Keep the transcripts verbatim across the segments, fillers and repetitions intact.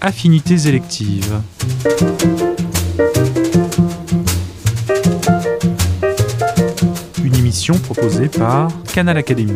Affinités électives. Une émission proposée par Canal Académie.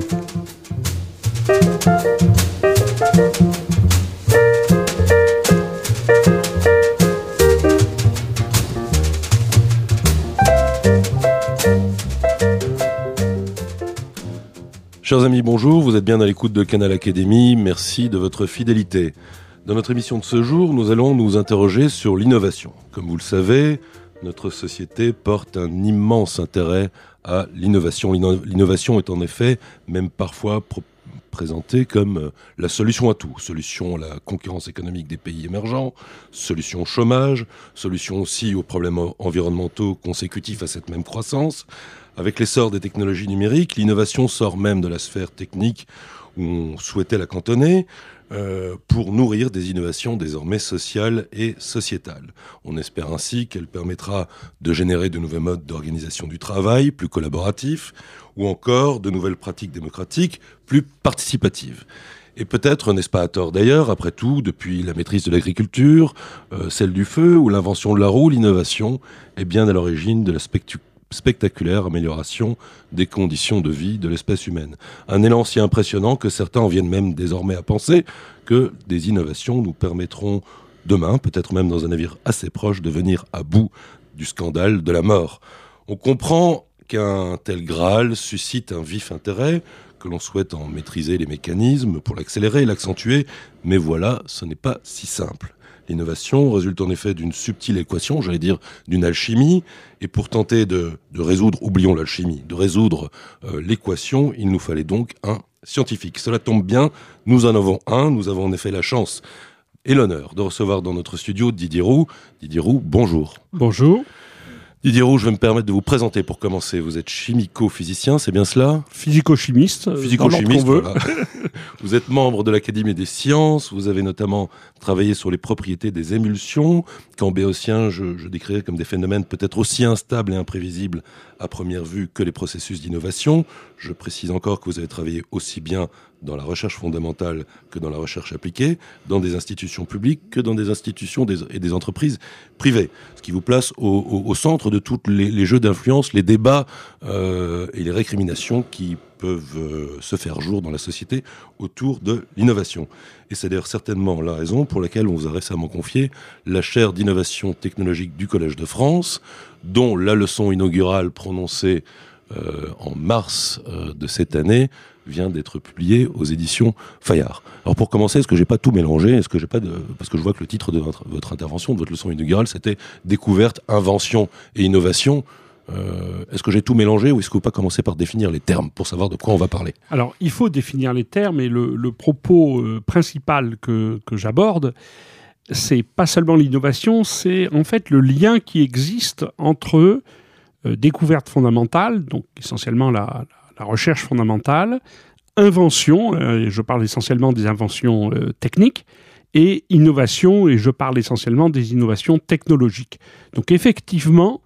Chers amis, bonjour, vous êtes bien à l'écoute de Canal Académie, merci de votre fidélité. Dans notre émission de ce jour, nous allons nous interroger sur l'innovation. Comme vous le savez, notre société porte un immense intérêt à l'innovation. L'innovation est en effet même parfois pro- présentée comme la solution à tout. Solution à la concurrence économique des pays émergents, solution au chômage, solution aussi aux problèmes environnementaux consécutifs à cette même croissance. Avec l'essor des technologies numériques, l'innovation sort même de la sphère technique où on souhaitait la cantonner euh, pour nourrir des innovations désormais sociales et sociétales. On espère ainsi qu'elle permettra de générer de nouveaux modes d'organisation du travail, plus collaboratifs, ou encore de nouvelles pratiques démocratiques, plus participatives. Et peut-être, n'est-ce pas à tort d'ailleurs, après tout, depuis la maîtrise de l'agriculture, euh, celle du feu ou l'invention de la roue, l'innovation est bien à l'origine de la spectu- spectaculaire amélioration des conditions de vie de l'espèce humaine. Un élan si impressionnant que certains en viennent même désormais à penser que des innovations nous permettront demain, peut-être même dans un avenir assez proche, de venir à bout du scandale de la mort. On comprend qu'un tel Graal suscite un vif intérêt, que l'on souhaite en maîtriser les mécanismes pour l'accélérer et l'accentuer, mais voilà, ce n'est pas si simple. L'innovation résulte en effet d'une subtile équation, j'allais dire d'une alchimie, et pour tenter de, de résoudre, oublions l'alchimie, de résoudre euh, l'équation, il nous fallait donc un scientifique. Cela tombe bien, nous en avons un, nous avons en effet la chance et l'honneur de recevoir dans notre studio Didier Roux. Didier Roux, bonjour. Bonjour. Didier Roux, je vais me permettre de vous présenter pour commencer. Vous êtes chimico-physicien, c'est bien cela ? Physico-chimiste. Physico-chimiste, voilà. Vous êtes membre de l'Académie des sciences, vous avez notamment travaillé sur les propriétés des émulsions, qu'en béotien je, je décrirais comme des phénomènes peut-être aussi instables et imprévisibles à première vue que les processus d'innovation. Je précise encore que vous avez travaillé aussi bien dans la recherche fondamentale que dans la recherche appliquée, dans des institutions publiques que dans des institutions des, et des entreprises privées. Ce qui vous place au, au, au centre de tous les, les jeux d'influence, les débats euh, et les récriminations qui peuvent euh, se faire jour dans la société autour de l'innovation. Et c'est d'ailleurs certainement la raison pour laquelle on vous a récemment confié la chaire d'innovation technologique du Collège de France, dont la leçon inaugurale prononcée euh, en mars euh, de cette année vient d'être publiée aux éditions Fayard. Alors pour commencer, est-ce que j'ai pas tout mélangé ? Est-ce que j'ai pas de... Parce que je vois que le titre de votre, votre intervention, de votre leçon inaugurale, c'était « Découverte, invention et innovation ». Euh, est-ce que j'ai tout mélangé ou est-ce que vous pas commencer par définir les termes pour savoir de quoi on va parler ? Alors, il faut définir les termes et le, le propos euh, principal que, que j'aborde, c'est pas seulement l'innovation, c'est en fait le lien qui existe entre euh, découverte fondamentale, donc essentiellement la, la, la recherche fondamentale, invention, euh, je parle essentiellement des inventions euh, techniques, et innovation, et je parle essentiellement des innovations technologiques. Donc effectivement,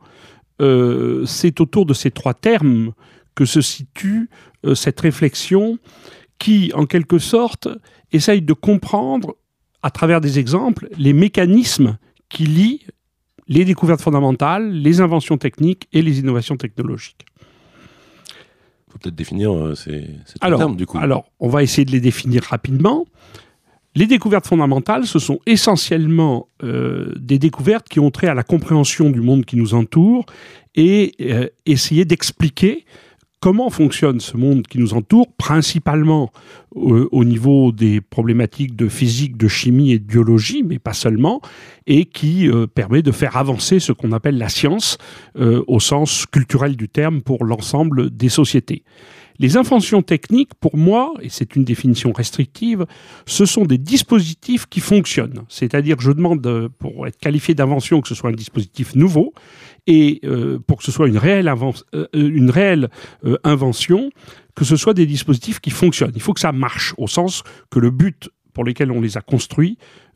Euh, c'est autour de ces trois termes que se situe euh, cette réflexion qui, en quelque sorte, essaye de comprendre, à travers des exemples, les mécanismes qui lient les découvertes fondamentales, les inventions techniques et les innovations technologiques. Il faut peut-être définir euh, ces, ces trois alors, termes, du coup. Alors, on va essayer de les définir rapidement. Les découvertes fondamentales, ce sont essentiellement euh, des découvertes qui ont trait à la compréhension du monde qui nous entoure et euh, essayer d'expliquer comment fonctionne ce monde qui nous entoure, principalement euh, au niveau des problématiques de physique, de chimie et de biologie, mais pas seulement, et qui euh, permet de faire avancer ce qu'on appelle la science euh, au sens culturel du terme pour l'ensemble des sociétés. Les inventions techniques, pour moi, et c'est une définition restrictive, ce sont des dispositifs qui fonctionnent. C'est-à-dire que je demande, pour être qualifié d'invention, que ce soit un dispositif nouveau, et euh, pour que ce soit une réelle, inven- euh, une réelle euh, invention, que ce soit des dispositifs qui fonctionnent. Il faut que ça marche, au sens que le but pour lequel on les a construits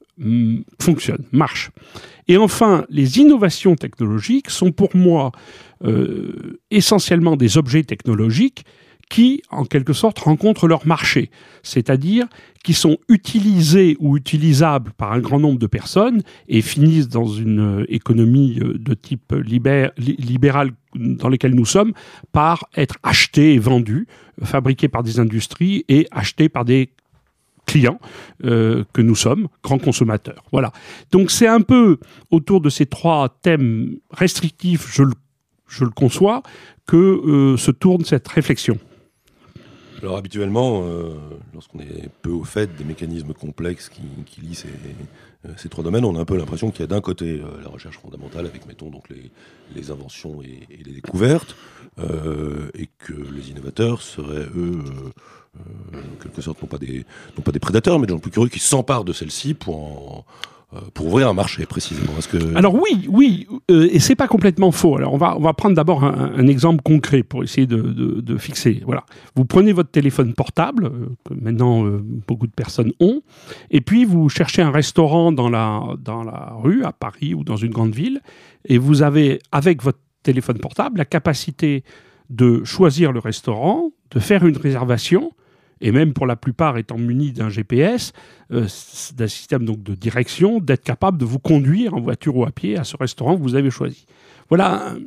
mm, fonctionne, marche. Et enfin, les innovations technologiques sont pour moi euh, essentiellement des objets technologiques qui, en quelque sorte, rencontrent leur marché, c'est-à-dire qui sont utilisés ou utilisables par un grand nombre de personnes et finissent dans une économie de type libé- libéral dans laquelle nous sommes par être achetés et vendus, fabriqués par des industries et achetés par des clients euh, que nous sommes, grands consommateurs. Voilà. Donc c'est un peu autour de ces trois thèmes restrictifs, je le, je le conçois, que euh, se tourne cette réflexion. Alors habituellement, euh, lorsqu'on est peu au fait des mécanismes complexes qui, qui lient ces, euh, ces trois domaines, on a un peu l'impression qu'il y a d'un côté euh, la recherche fondamentale avec, mettons, donc les, les inventions et, et les découvertes, euh, et que les innovateurs seraient, eux, euh, euh, en quelque sorte, non pas, des, non pas des prédateurs, mais des gens plus curieux qui s'emparent de celles-ci pour en... pour ouvrir un marché, précisément. Est-ce que... Alors oui, oui, euh, et c'est pas complètement faux. Alors on va, on va prendre d'abord un, un exemple concret pour essayer de, de, de fixer. Voilà. Vous prenez votre téléphone portable, euh, que maintenant euh, beaucoup de personnes ont, et puis vous cherchez un restaurant dans la, dans la rue, à Paris ou dans une grande ville, et vous avez, avec votre téléphone portable, la capacité de choisir le restaurant, de faire une réservation, et même pour la plupart étant munis d'un G P S, euh, d'un système donc de direction, d'être capable de vous conduire en voiture ou à pied à ce restaurant que vous avez choisi. Voilà un,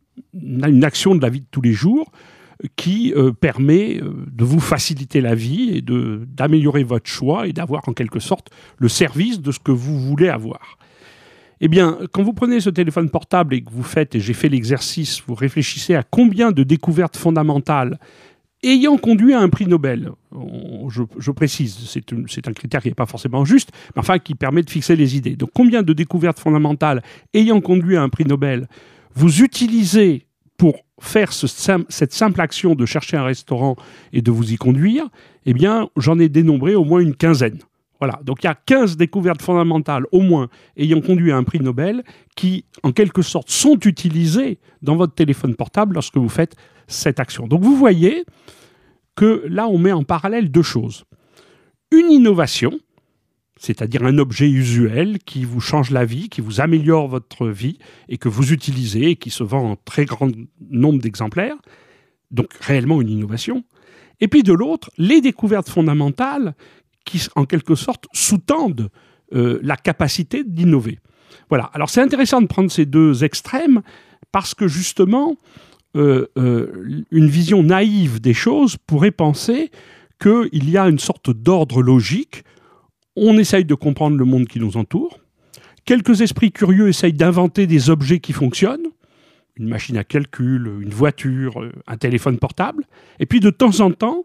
une action de la vie de tous les jours qui euh, permet euh, de vous faciliter la vie et de, d'améliorer votre choix et d'avoir en quelque sorte le service de ce que vous voulez avoir. Eh bien, quand vous prenez ce téléphone portable et que vous faites, et j'ai fait l'exercice, vous réfléchissez à combien de découvertes fondamentales ayant conduit à un prix Nobel, je, je précise, c'est, une, c'est un critère qui n'est pas forcément juste, mais enfin qui permet de fixer les idées. Donc combien de découvertes fondamentales ayant conduit à un prix Nobel vous utilisez pour faire ce, cette simple action de chercher un restaurant et de vous y conduire? Eh bien, j'en ai dénombré au moins une quinzaine. Voilà, donc il y a quinze découvertes fondamentales au moins ayant conduit à un prix Nobel qui, en quelque sorte, sont utilisées dans votre téléphone portable lorsque vous faites cette action. Donc vous voyez que là, on met en parallèle deux choses. Une innovation, c'est-à-dire un objet usuel qui vous change la vie, qui vous améliore votre vie et que vous utilisez et qui se vend en très grand nombre d'exemplaires, donc réellement une innovation. Et puis de l'autre, les découvertes fondamentales qui, en quelque sorte, sous-tendent euh, la capacité d'innover. Voilà. Alors, c'est intéressant de prendre ces deux extrêmes parce que, justement, euh, euh, une vision naïve des choses pourrait penser qu'il y a une sorte d'ordre logique. On essaye de comprendre le monde qui nous entoure. Quelques esprits curieux essayent d'inventer des objets qui fonctionnent. Une machine à calcul, une voiture, un téléphone portable. Et puis, de temps en temps,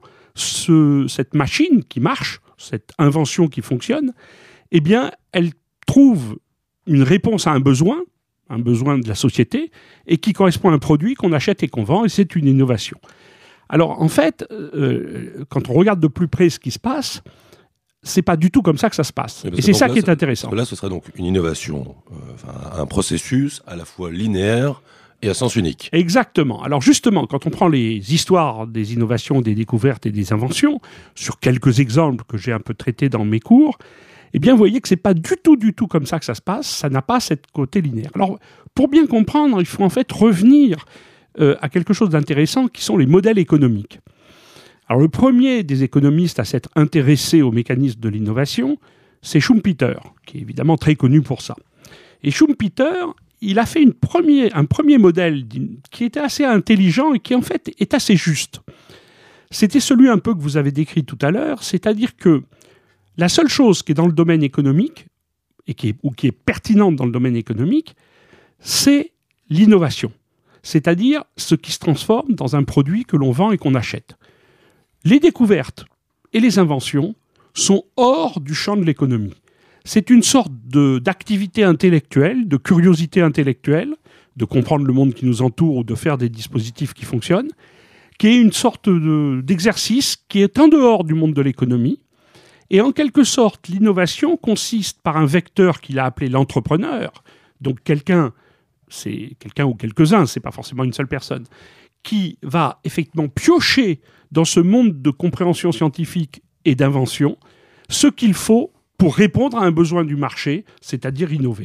ce, cette machine qui marche, cette invention qui fonctionne, eh bien, elle trouve une réponse à un besoin, un besoin de la société, et qui correspond à un produit qu'on achète et qu'on vend, et c'est une innovation. Alors, en fait, euh, quand on regarde de plus près ce qui se passe, c'est pas du tout comme ça que ça se passe. Et c'est ça là, qui est intéressant. Là, ce serait donc une innovation, euh, enfin, un processus à la fois linéaire et à sens unique. Exactement. Alors justement, quand on prend les histoires des innovations, des découvertes et des inventions, sur quelques exemples que j'ai un peu traités dans mes cours, eh bien, vous voyez que c'est pas du tout, du tout comme ça que ça se passe. Ça n'a pas cette côté linéaire. Alors, pour bien comprendre, il faut en fait revenir euh, à quelque chose d'intéressant qui sont les modèles économiques. Alors, le premier des économistes à s'être intéressé au mécanisme de l'innovation, c'est Schumpeter, qui est évidemment très connu pour ça. Et Schumpeter, il a fait une premier, un premier modèle qui était assez intelligent et qui, en fait, est assez juste. C'était celui un peu que vous avez décrit tout à l'heure, c'est-à-dire que la seule chose qui est dans le domaine économique, et qui est, ou qui est pertinente dans le domaine économique, c'est l'innovation. C'est-à-dire ce qui se transforme dans un produit que l'on vend et qu'on achète. Les découvertes et les inventions sont hors du champ de l'économie. C'est une sorte de, d'activité intellectuelle, de curiosité intellectuelle, de comprendre le monde qui nous entoure ou de faire des dispositifs qui fonctionnent, qui est une sorte de, d'exercice qui est en dehors du monde de l'économie. Et en quelque sorte, l'innovation consiste par un vecteur qu'il a appelé l'entrepreneur, donc quelqu'un, c'est quelqu'un ou quelques-uns, c'est pas forcément une seule personne, qui va effectivement piocher dans ce monde de compréhension scientifique et d'invention ce qu'il faut pour répondre à un besoin du marché, c'est-à-dire innover.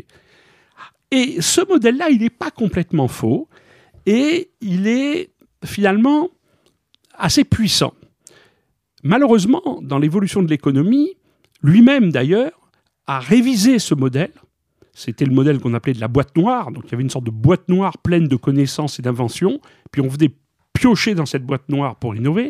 Et ce modèle-là, il n'est pas complètement faux, et il est finalement assez puissant. Malheureusement, dans l'évolution de l'économie, lui-même d'ailleurs a révisé ce modèle. C'était le modèle qu'on appelait de la boîte noire. Donc il y avait une sorte de boîte noire pleine de connaissances et d'inventions. Puis on venait piocher dans cette boîte noire pour innover.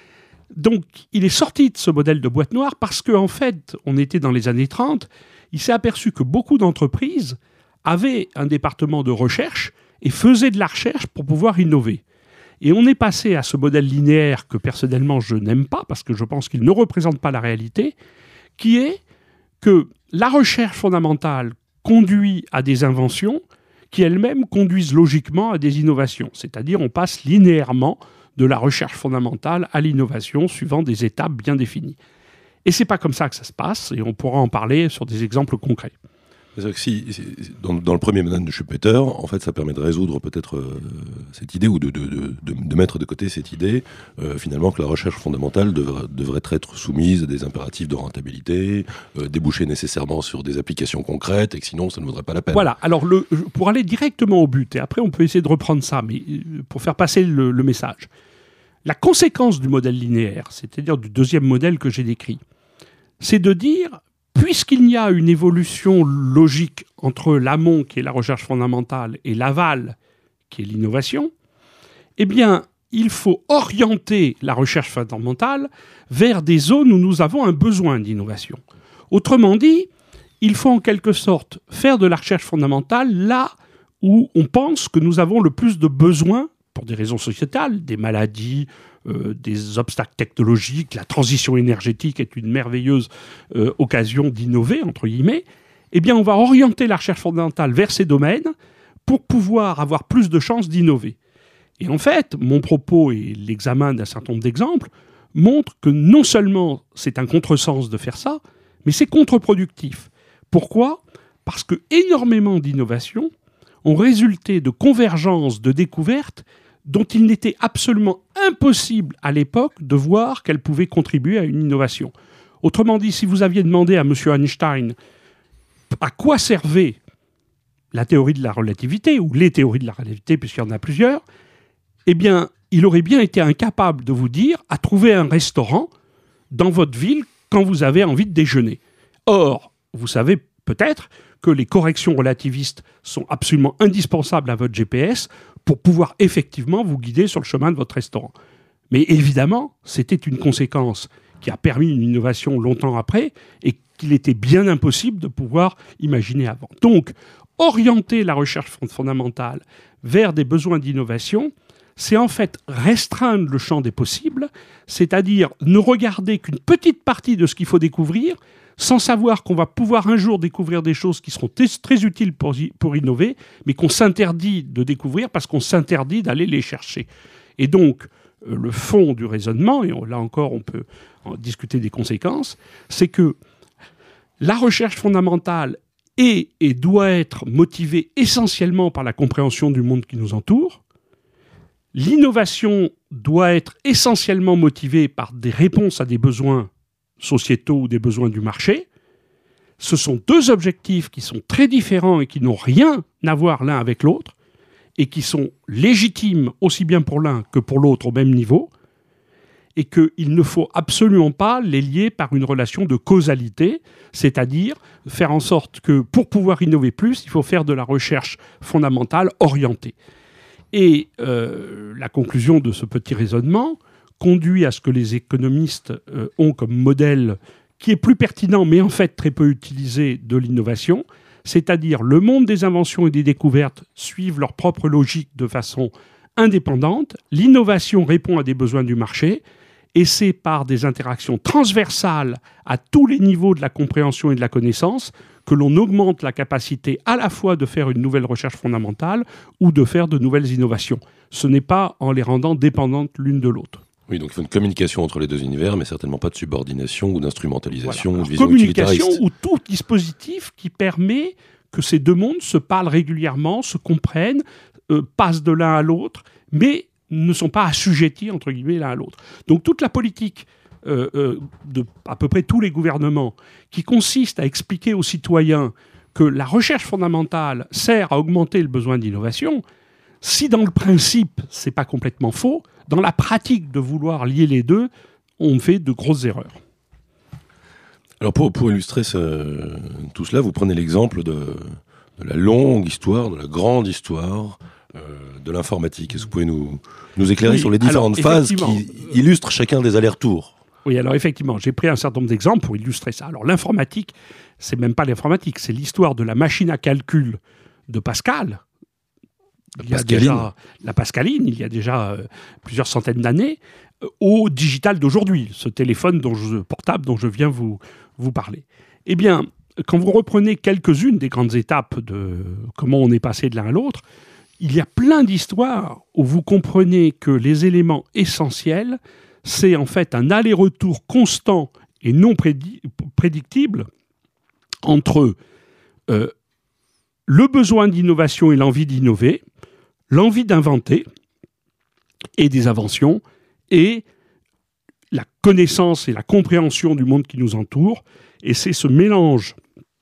Donc il est sorti de ce modèle de boîte noire parce qu'en fait, on était dans les années trente. Il s'est aperçu que beaucoup d'entreprises avaient un département de recherche et faisaient de la recherche pour pouvoir innover. Et on est passé à ce modèle linéaire que personnellement je n'aime pas parce que je pense qu'il ne représente pas la réalité, qui est que la recherche fondamentale conduit à des inventions qui elles-mêmes conduisent logiquement à des innovations. C'est-à-dire on passe linéairement de la recherche fondamentale à l'innovation suivant des étapes bien définies. Et c'est pas comme ça que ça se passe, et on pourra en parler sur des exemples concrets. C'est-à-dire que si, dans, dans le premier modèle de Schumpeter, en fait, ça permet de résoudre peut-être euh, cette idée, ou de, de, de, de mettre de côté cette idée, euh, finalement, que la recherche fondamentale devrait, devrait être soumise à des impératifs de rentabilité, euh, déboucher nécessairement sur des applications concrètes, et que sinon, ça ne vaudrait pas la peine. Voilà, alors le, pour aller directement au but, et après on peut essayer de reprendre ça, mais pour faire passer le, le message. La conséquence du modèle linéaire, c'est-à-dire du deuxième modèle que j'ai décrit, c'est de dire, puisqu'il y a une évolution logique entre l'amont, qui est la recherche fondamentale, et l'aval, qui est l'innovation, eh bien, il faut orienter la recherche fondamentale vers des zones où nous avons un besoin d'innovation. Autrement dit, il faut en quelque sorte faire de la recherche fondamentale là où on pense que nous avons le plus de besoins, pour des raisons sociétales, des maladies, euh, des obstacles technologiques, la transition énergétique est une merveilleuse euh, occasion d'innover, entre guillemets, eh bien on va orienter la recherche fondamentale vers ces domaines pour pouvoir avoir plus de chances d'innover. Et en fait, mon propos et l'examen d'un certain nombre d'exemples montrent que non seulement c'est un contresens de faire ça, mais c'est contre-productif. Pourquoi ? Parce que énormément d'innovations ont résulté de convergences de découvertes dont il n'était absolument impossible à l'époque de voir qu'elles pouvaient contribuer à une innovation. Autrement dit, si vous aviez demandé à M. Einstein à quoi servait la théorie de la relativité, ou les théories de la relativité, puisqu'il y en a plusieurs, eh bien, il aurait bien été incapable de vous dire à trouver un restaurant dans votre ville quand vous avez envie de déjeuner. Or, vous savez peut-être que les corrections relativistes sont absolument indispensables à votre G P S pour pouvoir effectivement vous guider sur le chemin de votre restaurant. Mais évidemment, c'était une conséquence qui a permis une innovation longtemps après et qu'il était bien impossible de pouvoir imaginer avant. Donc, orienter la recherche fondamentale vers des besoins d'innovation, c'est en fait restreindre le champ des possibles, c'est-à-dire ne regarder qu'une petite partie de ce qu'il faut découvrir, sans savoir qu'on va pouvoir un jour découvrir des choses qui seront t- très utiles pour, pour innover, mais qu'on s'interdit de découvrir parce qu'on s'interdit d'aller les chercher. Et donc, euh, le fond du raisonnement, et on, là encore on peut en discuter des conséquences, c'est que la recherche fondamentale est et doit être motivée essentiellement par la compréhension du monde qui nous entoure. L'innovation doit être essentiellement motivée par des réponses à des besoins sociétaux ou des besoins du marché. Ce sont deux objectifs qui sont très différents et qui n'ont rien à voir l'un avec l'autre et qui sont légitimes aussi bien pour l'un que pour l'autre au même niveau et qu'il ne faut absolument pas les lier par une relation de causalité, c'est-à-dire faire en sorte que pour pouvoir innover plus, il faut faire de la recherche fondamentale orientée. Et euh, la conclusion de ce petit raisonnement conduit à ce que les économistes euh, ont comme modèle qui est plus pertinent, mais en fait très peu utilisé, de l'innovation, c'est-à-dire le monde des inventions et des découvertes suivent leur propre logique de façon indépendante, l'innovation répond à des besoins du marché, et c'est par des interactions transversales à tous les niveaux de la compréhension et de la connaissance que l'on augmente la capacité à la fois de faire une nouvelle recherche fondamentale ou de faire de nouvelles innovations. Ce n'est pas en les rendant dépendantes l'une de l'autre. Oui, donc il faut une communication entre les deux univers, mais certainement pas de subordination ou d'instrumentalisation Voilà. ou de vision communication utilitariste. ou tout dispositif qui permet que ces deux mondes se parlent régulièrement, se comprennent, euh, passent de l'un à l'autre, mais ne sont pas assujettis, entre guillemets, l'un à l'autre. Donc toute la politique euh, euh, de à peu près tous les gouvernements qui consiste à expliquer aux citoyens que la recherche fondamentale sert à augmenter le besoin d'innovation, si dans le principe, c'est pas complètement faux, dans la pratique de vouloir lier les deux, on fait de grosses erreurs. Alors pour, pour illustrer ce, tout cela, vous prenez l'exemple de, de la longue histoire, de la grande histoire euh, de l'informatique. Est-ce que vous pouvez nous, nous éclairer Oui, sur les différentes alors, phases qui illustrent chacun des allers-retours? Oui, alors effectivement, j'ai pris un certain nombre d'exemples pour illustrer ça. Alors l'informatique, c'est même pas l'informatique, c'est l'histoire de la machine à calcul de Pascal. Il y a déjà la Pascaline, il y a déjà euh, plusieurs centaines d'années, euh, au digital d'aujourd'hui, ce téléphone dont je, portable dont je viens vous, vous parler. Eh bien, quand vous reprenez quelques-unes des grandes étapes de comment on est passé de l'un à l'autre, il y a plein d'histoires où vous comprenez que les éléments essentiels, c'est en fait un aller-retour constant et non prédi- prédictible entre euh, le besoin d'innovation et l'envie d'innover, l'envie d'inventer et des inventions, et la connaissance et la compréhension du monde qui nous entoure. Et c'est ce mélange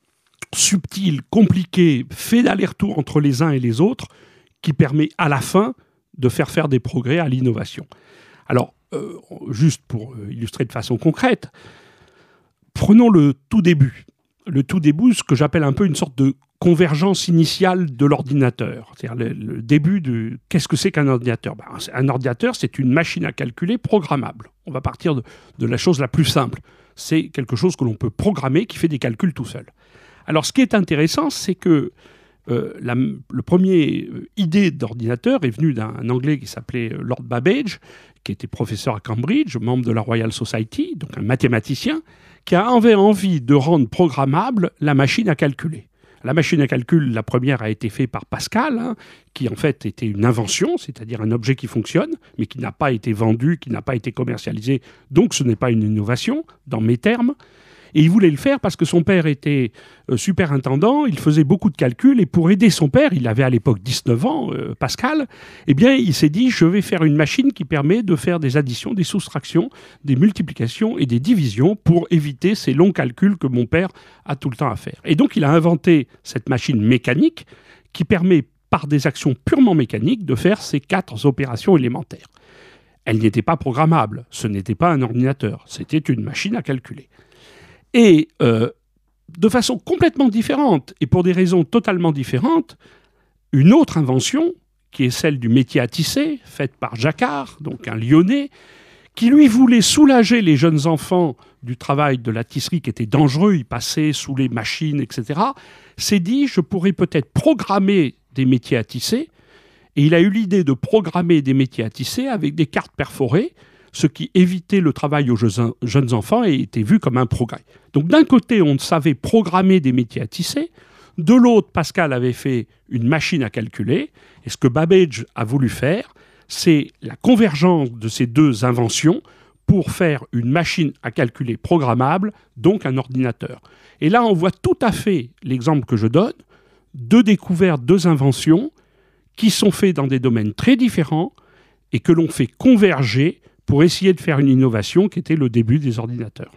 subtil, compliqué, fait d'aller-retour entre les uns et les autres, qui permet à la fin de faire faire des progrès à l'innovation. Alors, euh, juste pour illustrer de façon concrète, prenons le tout début. Le tout début, ce que j'appelle un peu une sorte de convergence initiale de l'ordinateur. C'est-à-dire le, le début de... Qu'est-ce que c'est qu'un ordinateur ? Ben, un ordinateur, c'est une machine à calculer programmable. On va partir de, de la chose la plus simple. C'est quelque chose que l'on peut programmer, qui fait des calculs tout seul. Alors, ce qui est intéressant, c'est que euh, la le premier euh, idée d'ordinateur est venue d'un Anglais qui s'appelait Lord Babbage, qui était professeur à Cambridge, membre de la Royal Society, donc un mathématicien, qui avait envie de rendre programmable la machine à calculer. La machine à calcul, la première a été faite par Pascal, hein, qui en fait était une invention, c'est-à-dire un objet qui fonctionne, mais qui n'a pas été vendu, qui n'a pas été commercialisé, donc ce n'est pas une innovation, dans mes termes. Et il voulait le faire parce que son père était euh, superintendant, il faisait beaucoup de calculs, et pour aider son père, il avait à l'époque dix-neuf ans, euh, Pascal, eh bien il s'est dit, je vais faire une machine qui permet de faire des additions, des soustractions, des multiplications et des divisions pour éviter ces longs calculs que mon père a tout le temps à faire. Et donc il a inventé cette machine mécanique qui permet, par des actions purement mécaniques, de faire ces quatre opérations élémentaires. Elle n'était pas programmable, ce n'était pas un ordinateur, c'était une machine à calculer. Et euh, de façon complètement différente, et pour des raisons totalement différentes, une autre invention, qui est celle du métier à tisser, faite par Jacquard, donc un Lyonnais, qui lui voulait soulager les jeunes enfants du travail de la tisserie qui était dangereux, ils passaient sous les machines, et cetera, s'est dit, je pourrais peut-être programmer des métiers à tisser, et il a eu l'idée de programmer des métiers à tisser avec des cartes perforées, ce qui évitait le travail aux jeunes enfants et était vu comme un progrès. Donc d'un côté, on savait programmer des métiers à tisser, de l'autre, Pascal avait fait une machine à calculer, et ce que Babbage a voulu faire, c'est la convergence de ces deux inventions pour faire une machine à calculer programmable, donc un ordinateur. Et là, on voit tout à fait l'exemple que je donne, deux découvertes, deux inventions, qui sont faites dans des domaines très différents, et que l'on fait converger pour essayer de faire une innovation qui était le début des ordinateurs.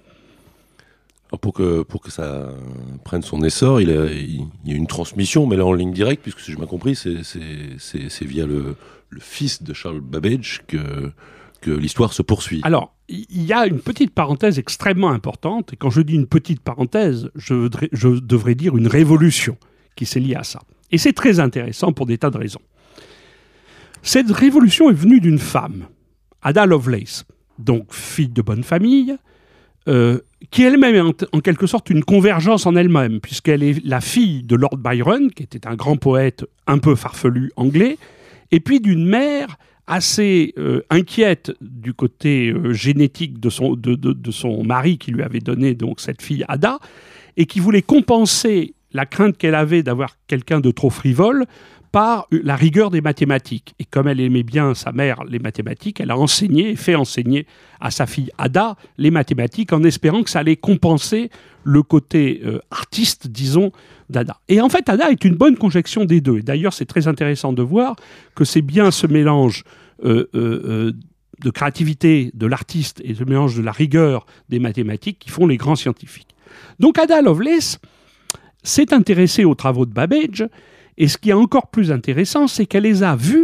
Alors pour que, pour que ça prenne son essor, il, a, il y a une transmission, mais là en ligne directe, puisque si j'ai bien compris, c'est, c'est, c'est, c'est via le, le fils de Charles Babbage que, que l'histoire se poursuit. Alors, il y a une petite parenthèse extrêmement importante, et quand je dis une petite parenthèse, je, voudrais, je devrais dire une révolution qui s'est liée à ça. Et c'est très intéressant pour des tas de raisons. Cette révolution est venue d'une femme, Ada Lovelace, donc fille de bonne famille, euh, qui elle-même est en, t- en quelque sorte une convergence en elle-même, puisqu'elle est la fille de Lord Byron, qui était un grand poète un peu farfelu anglais, et puis d'une mère assez euh, inquiète du côté euh, génétique de son, de, de, de son mari qui lui avait donné donc cette fille Ada, et qui voulait compenser la crainte qu'elle avait d'avoir quelqu'un de trop frivole par la rigueur des mathématiques. Et comme elle aimait bien sa mère les mathématiques, elle a enseigné et fait enseigner à sa fille Ada les mathématiques en espérant que ça allait compenser le côté euh, artiste, disons, d'Ada. Et en fait, Ada est une bonne conjonction des deux. Et d'ailleurs, c'est très intéressant de voir que c'est bien ce mélange euh, euh, de créativité de l'artiste et ce mélange de la rigueur des mathématiques qui font les grands scientifiques. Donc Ada Lovelace s'est intéressée aux travaux de Babbage. Et ce qui est encore plus intéressant, c'est qu'elle les a vus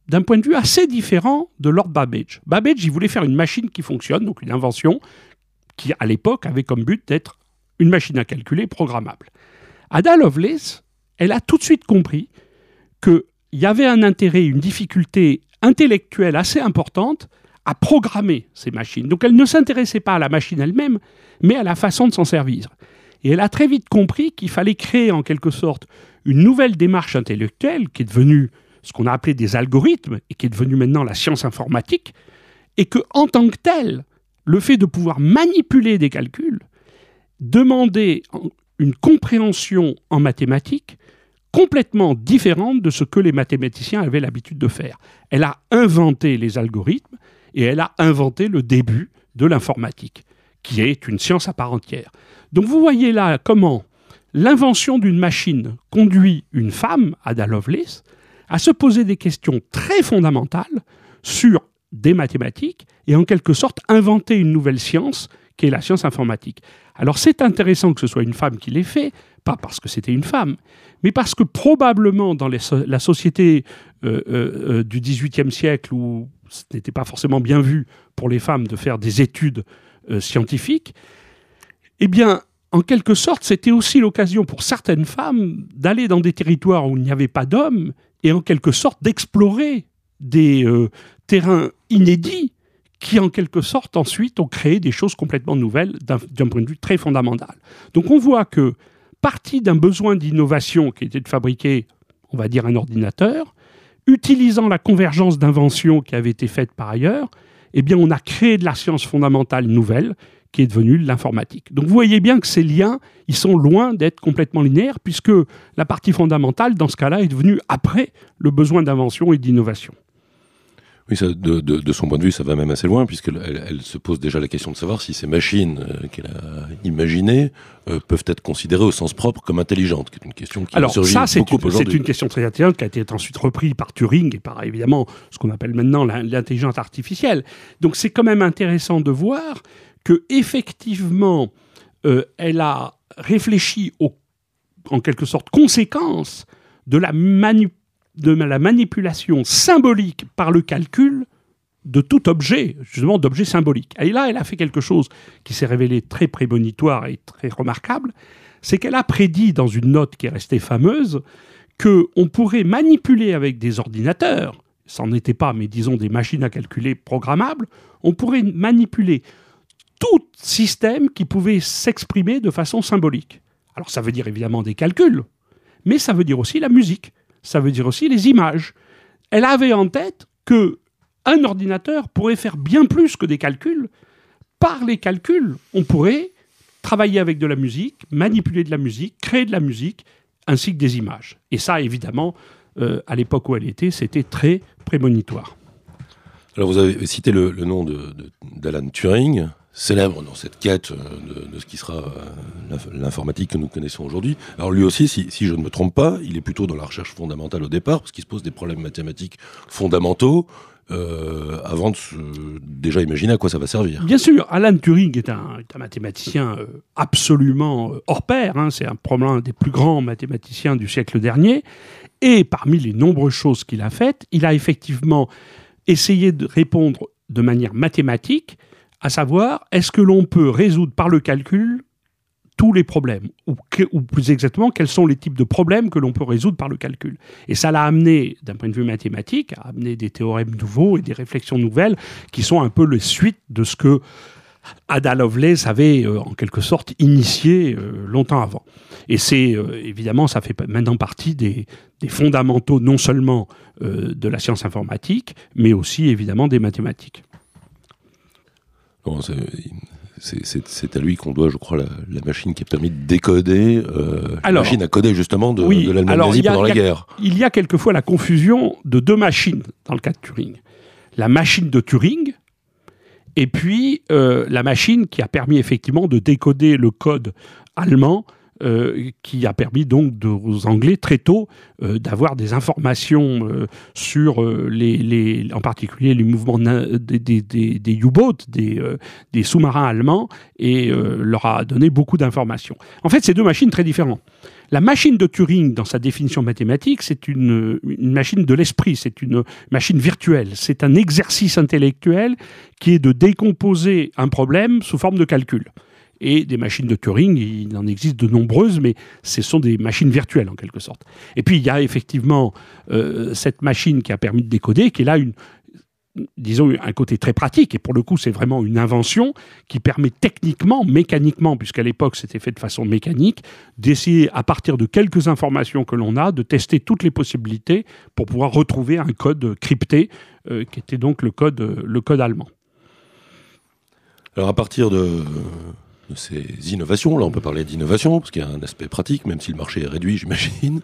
d'un point de vue assez différent de Lord Babbage. Babbage, il voulait faire une machine qui fonctionne, donc une invention qui, à l'époque, avait comme but d'être une machine à calculer programmable. Ada Lovelace, elle a tout de suite compris qu'il y avait un intérêt, une difficulté intellectuelle assez importante à programmer ces machines. Donc elle ne s'intéressait pas à la machine elle-même, mais à la façon de s'en servir. Et elle a très vite compris qu'il fallait créer en quelque sorte une nouvelle démarche intellectuelle qui est devenue ce qu'on a appelé des algorithmes et qui est devenue maintenant la science informatique, et que en tant que telle, le fait de pouvoir manipuler des calculs demandait une compréhension en mathématiques complètement différente de ce que les mathématiciens avaient l'habitude de faire. Elle a inventé les algorithmes et elle a inventé le début de l'informatique, qui est une science à part entière. Donc vous voyez là comment l'invention d'une machine conduit une femme, Ada Lovelace, à se poser des questions très fondamentales sur des mathématiques et en quelque sorte inventer une nouvelle science qui est la science informatique. Alors c'est intéressant que ce soit une femme qui l'ait fait, pas parce que c'était une femme, mais parce que probablement dans les so- la société euh, euh, du dix-huitième siècle, où ce n'était pas forcément bien vu pour les femmes de faire des études euh, scientifiques, eh bien, en quelque sorte, c'était aussi l'occasion pour certaines femmes d'aller dans des territoires où il n'y avait pas d'hommes et en quelque sorte d'explorer des euh, terrains inédits qui, en quelque sorte, ensuite ont créé des choses complètement nouvelles d'un, d'un point de vue très fondamental. Donc on voit que, parti d'un besoin d'innovation qui était de fabriquer, on va dire, un ordinateur, utilisant la convergence d'inventions qui avait été faite par ailleurs, eh bien on a créé de la science fondamentale nouvelle qui est devenue l'informatique. Donc vous voyez bien que ces liens, ils sont loin d'être complètement linéaires, puisque la partie fondamentale, dans ce cas-là, est devenue après le besoin d'invention et d'innovation. Oui, ça, de, de, de son point de vue, ça va même assez loin, puisqu'elle elle, elle se pose déjà la question de savoir si ces machines euh, qu'elle a imaginées euh, peuvent être considérées au sens propre comme intelligentes, qui est une question qui Alors, surgit ça, c'est beaucoup une, aujourd'hui. c'est une question très intéressante qui a été ensuite reprise par Turing et par, évidemment, ce qu'on appelle maintenant l'intelligence artificielle. Donc, c'est quand même intéressant de voir que effectivement, euh, elle a réfléchi aux, en quelque sorte, conséquences de la, manu- de la manipulation symbolique par le calcul de tout objet, justement d'objet symbolique. Et là, elle a fait quelque chose qui s'est révélé très prémonitoire et très remarquable, c'est qu'elle a prédit dans une note qui est restée fameuse qu'on pourrait manipuler avec des ordinateurs, ça n'en était pas, mais disons des machines à calculer programmables, on pourrait manipuler tout système qui pouvait s'exprimer de façon symbolique. Alors ça veut dire évidemment des calculs, mais ça veut dire aussi la musique, ça veut dire aussi les images. Elle avait en tête qu'un ordinateur pourrait faire bien plus que des calculs. Par les calculs, on pourrait travailler avec de la musique, manipuler de la musique, créer de la musique, ainsi que des images. Et ça, évidemment, euh, à l'époque où elle était, c'était très prémonitoire. Alors vous avez cité le, le nom de, de, d'Alan Turing, célèbre dans cette quête de, de ce qui sera l'informatique que nous connaissons aujourd'hui. Alors lui aussi, si, si je ne me trompe pas, il est plutôt dans la recherche fondamentale au départ, parce qu'il se pose des problèmes mathématiques fondamentaux, euh, avant de se, déjà imaginer à quoi ça va servir. Bien sûr, Alan Turing est un, est un mathématicien euh, absolument euh, hors pair, hein, c'est un, probablement un des plus grands mathématiciens du siècle dernier, et parmi les nombreuses choses qu'il a faites, il a effectivement essayé de répondre de manière mathématique, à savoir, est-ce que l'on peut résoudre par le calcul tous les problèmes, ou, que, ou plus exactement, quels sont les types de problèmes que l'on peut résoudre par le calcul. Et ça l'a amené, d'un point de vue mathématique, à amener des théorèmes nouveaux et des réflexions nouvelles qui sont un peu les suites de ce que Ada Lovelace avait, euh, en quelque sorte, initié euh, longtemps avant. Et c'est, euh, évidemment, ça fait maintenant partie des, des fondamentaux non seulement euh, de la science informatique, mais aussi, évidemment, des mathématiques. Non, c'est, c'est, c'est, c'est à lui qu'on doit, je crois, la, la machine qui a permis de décoder, euh, alors, la machine à coder justement de, oui, de l'Allemagne nazie pendant la a, guerre. Il y a quelquefois la confusion de deux machines dans le cas de Turing. La machine de Turing et puis euh, la machine qui a permis effectivement de décoder le code allemand euh, qui a permis donc de, aux Anglais très tôt euh, d'avoir des informations euh, sur euh, les, les, en particulier les mouvements des, des, des, des U-boats, des, euh, des sous-marins allemands, et euh, leur a donné beaucoup d'informations. En fait, c'est deux machines très différentes. La machine de Turing, dans sa définition mathématique, c'est une, une machine de l'esprit, c'est une machine virtuelle. C'est un exercice intellectuel qui est de décomposer un problème sous forme de calcul. Et des machines de Turing, il en existe de nombreuses, mais ce sont des machines virtuelles en quelque sorte. Et puis il y a effectivement euh, cette machine qui a permis de décoder, qui est là une... disons, un côté très pratique, et pour le coup, c'est vraiment une invention qui permet techniquement, mécaniquement, puisqu'à l'époque, c'était fait de façon mécanique, d'essayer, à partir de quelques informations que l'on a, de tester toutes les possibilités pour pouvoir retrouver un code crypté, euh, qui était donc le code, le code allemand. Alors, à partir de... de ces innovations, là on peut parler d'innovation, parce qu'il y a un aspect pratique, même si le marché est réduit, j'imagine,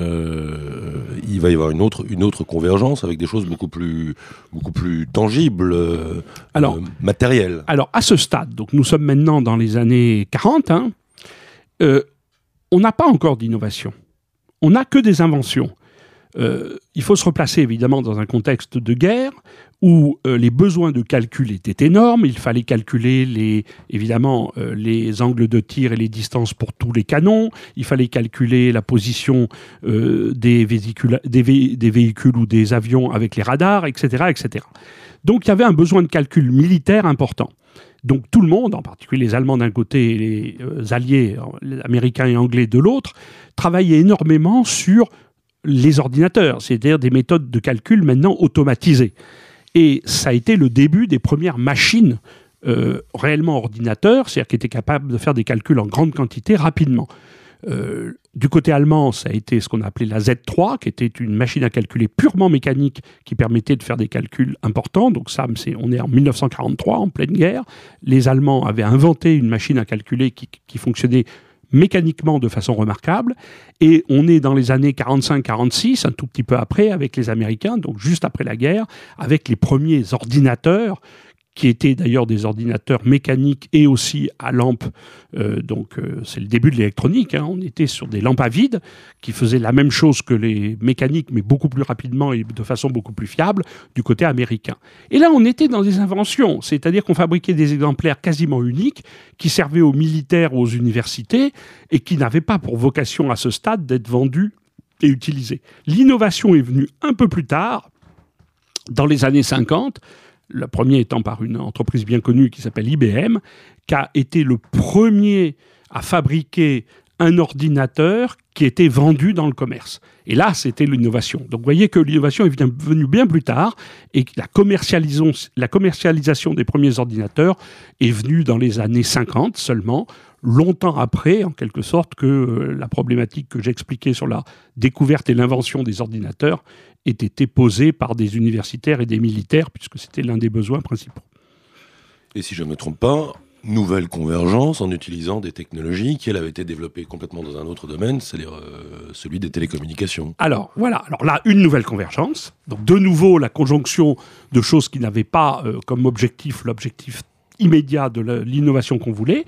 euh, il va y avoir une autre, une autre convergence avec des choses beaucoup plus, beaucoup plus tangibles, euh, alors, euh, matérielles. Alors, à ce stade, donc nous sommes maintenant dans les années quarante, hein, euh, on n'a pas encore d'innovation. On n'a que des inventions. Euh, il faut se replacer évidemment dans un contexte de guerre où euh, les besoins de calcul étaient énormes. Il fallait calculer les, évidemment euh, les angles de tir et les distances pour tous les canons. Il fallait calculer la position euh, des, véhicules, des, vé- des véhicules ou des avions avec les radars, et cetera, et cetera. Donc il y avait un besoin de calcul militaire important. Donc tout le monde, en particulier les Allemands d'un côté et les euh, alliés, les Américains et Anglais de l'autre, travaillaient énormément sur les ordinateurs, c'est-à-dire des méthodes de calcul maintenant automatisées. Et ça a été le début des premières machines euh, réellement ordinateurs, c'est-à-dire qui étaient capables de faire des calculs en grande quantité rapidement. Euh, du côté allemand, ça a été ce qu'on a appelé la Z trois, qui était une machine à calculer purement mécanique qui permettait de faire des calculs importants. Donc ça, c'est, on est en dix-neuf cent quarante-trois, en pleine guerre. Les Allemands avaient inventé une machine à calculer qui, qui fonctionnait mécaniquement de façon remarquable, et on est dans les années quarante-cinq quarante-six, un tout petit peu après, avec les Américains, donc juste après la guerre, avec les premiers ordinateurs, qui étaient d'ailleurs des ordinateurs mécaniques et aussi à lampe. Euh, donc euh, c'est le début de l'électronique, hein. On était sur des lampes à vide qui faisaient la même chose que les mécaniques, mais beaucoup plus rapidement et de façon beaucoup plus fiable du côté américain. Et là, on était dans des inventions, c'est-à-dire qu'on fabriquait des exemplaires quasiment uniques qui servaient aux militaires ou aux universités et qui n'avaient pas pour vocation à ce stade d'être vendus et utilisés. L'innovation est venue un peu plus tard, dans les années cinquante, le premier étant par une entreprise bien connue qui s'appelle I B M, qui a été le premier à fabriquer un ordinateur qui était vendu dans le commerce. Et là, c'était l'innovation. Donc, vous voyez que l'innovation est venue bien plus tard et que la commercialisation, la commercialisation des premiers ordinateurs est venue dans les années cinquante seulement, longtemps après, en quelque sorte, que la problématique que j'expliquais sur la découverte et l'invention des ordinateurs ait été posée par des universitaires et des militaires, puisque c'était l'un des besoins principaux. Et si je ne me trompe pas, nouvelle convergence en utilisant des technologies qui, elles, avaient été développées complètement dans un autre domaine, c'est-à-dire euh, celui des télécommunications. Alors, voilà. Alors là, une nouvelle convergence. Donc, de nouveau, la conjonction de choses qui n'avaient pas euh, comme objectif l'objectif immédiat de l'innovation qu'on voulait.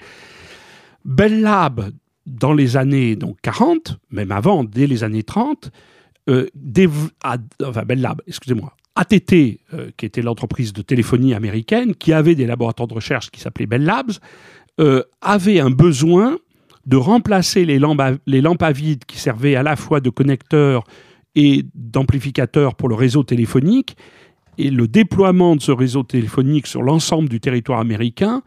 Bell Labs, dans les années donc, quarante, même avant, dès les années trente, euh, dév- à, enfin Bell Labs, excusez-moi, A T T, euh, qui était l'entreprise de téléphonie américaine, qui avait des laboratoires de recherche qui s'appelaient Bell Labs, euh, avait un besoin de remplacer les lampes, à, les lampes à vide qui servaient à la fois de connecteurs et d'amplificateurs pour le réseau téléphonique, et le déploiement de ce réseau téléphonique sur l'ensemble du territoire américain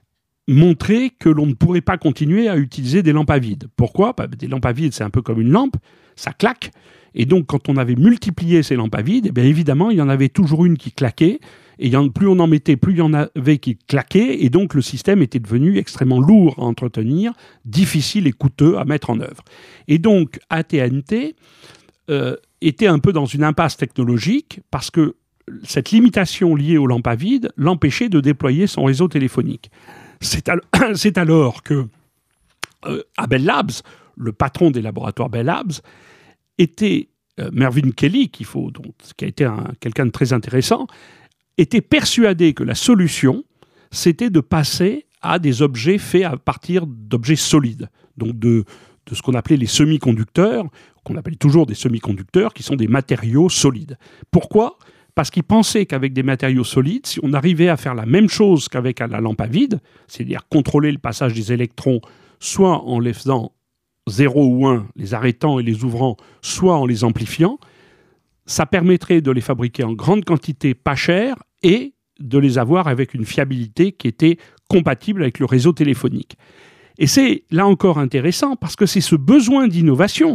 montrer que l'on ne pourrait pas continuer à utiliser des lampes à vide. Pourquoi ? Bah, des lampes à vide, c'est un peu comme une lampe, ça claque. Et donc, quand on avait multiplié ces lampes à vide, eh bien, évidemment, il y en avait toujours une qui claquait. Et il y en, plus on en mettait, plus il y en avait qui claquaient. Et donc, le système était devenu extrêmement lourd à entretenir, difficile et coûteux à mettre en œuvre. Et donc, A T and T euh, était un peu dans une impasse technologique parce que cette limitation liée aux lampes à vide l'empêchait de déployer son réseau téléphonique. C'est, al- c'est alors que, euh, à Bell Labs, le patron des laboratoires Bell Labs, était euh, Mervyn Kelly, qu'il faut, donc, qui a été un, quelqu'un de très intéressant, était persuadé que la solution, c'était de passer à des objets faits à partir d'objets solides, donc de, de ce qu'on appelait les semi-conducteurs, qu'on appelle toujours des semi-conducteurs, qui sont des matériaux solides. Pourquoi ? Parce qu'ils pensaient qu'avec des matériaux solides, si on arrivait à faire la même chose qu'avec la lampe à vide, c'est-à-dire contrôler le passage des électrons, soit en les faisant zéro ou un, les arrêtant et les ouvrant, soit en les amplifiant, ça permettrait de les fabriquer en grande quantité, pas cher, et de les avoir avec une fiabilité qui était compatible avec le réseau téléphonique. Et c'est là encore intéressant, parce que c'est ce besoin d'innovation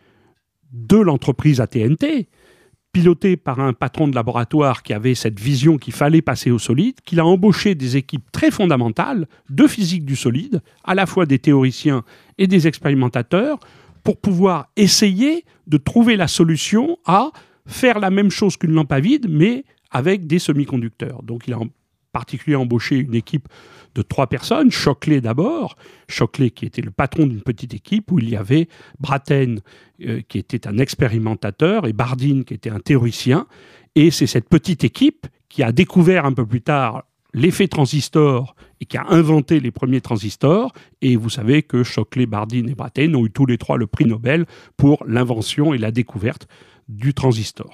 de l'entreprise A T and T, piloté par un patron de laboratoire qui avait cette vision qu'il fallait passer au solide, qu'il a embauché des équipes très fondamentales de physique du solide, à la fois des théoriciens et des expérimentateurs, pour pouvoir essayer de trouver la solution à faire la même chose qu'une lampe à vide, mais avec des semi-conducteurs. Donc il a en particulier embauché une équipe de trois personnes, Shockley d'abord, Shockley qui était le patron d'une petite équipe, où il y avait Brattain euh, qui était un expérimentateur et Bardeen qui était un théoricien, et c'est cette petite équipe qui a découvert un peu plus tard l'effet transistor et qui a inventé les premiers transistors, et vous savez que Shockley, Bardeen et Brattain ont eu tous les trois le prix Nobel pour l'invention et la découverte du transistor.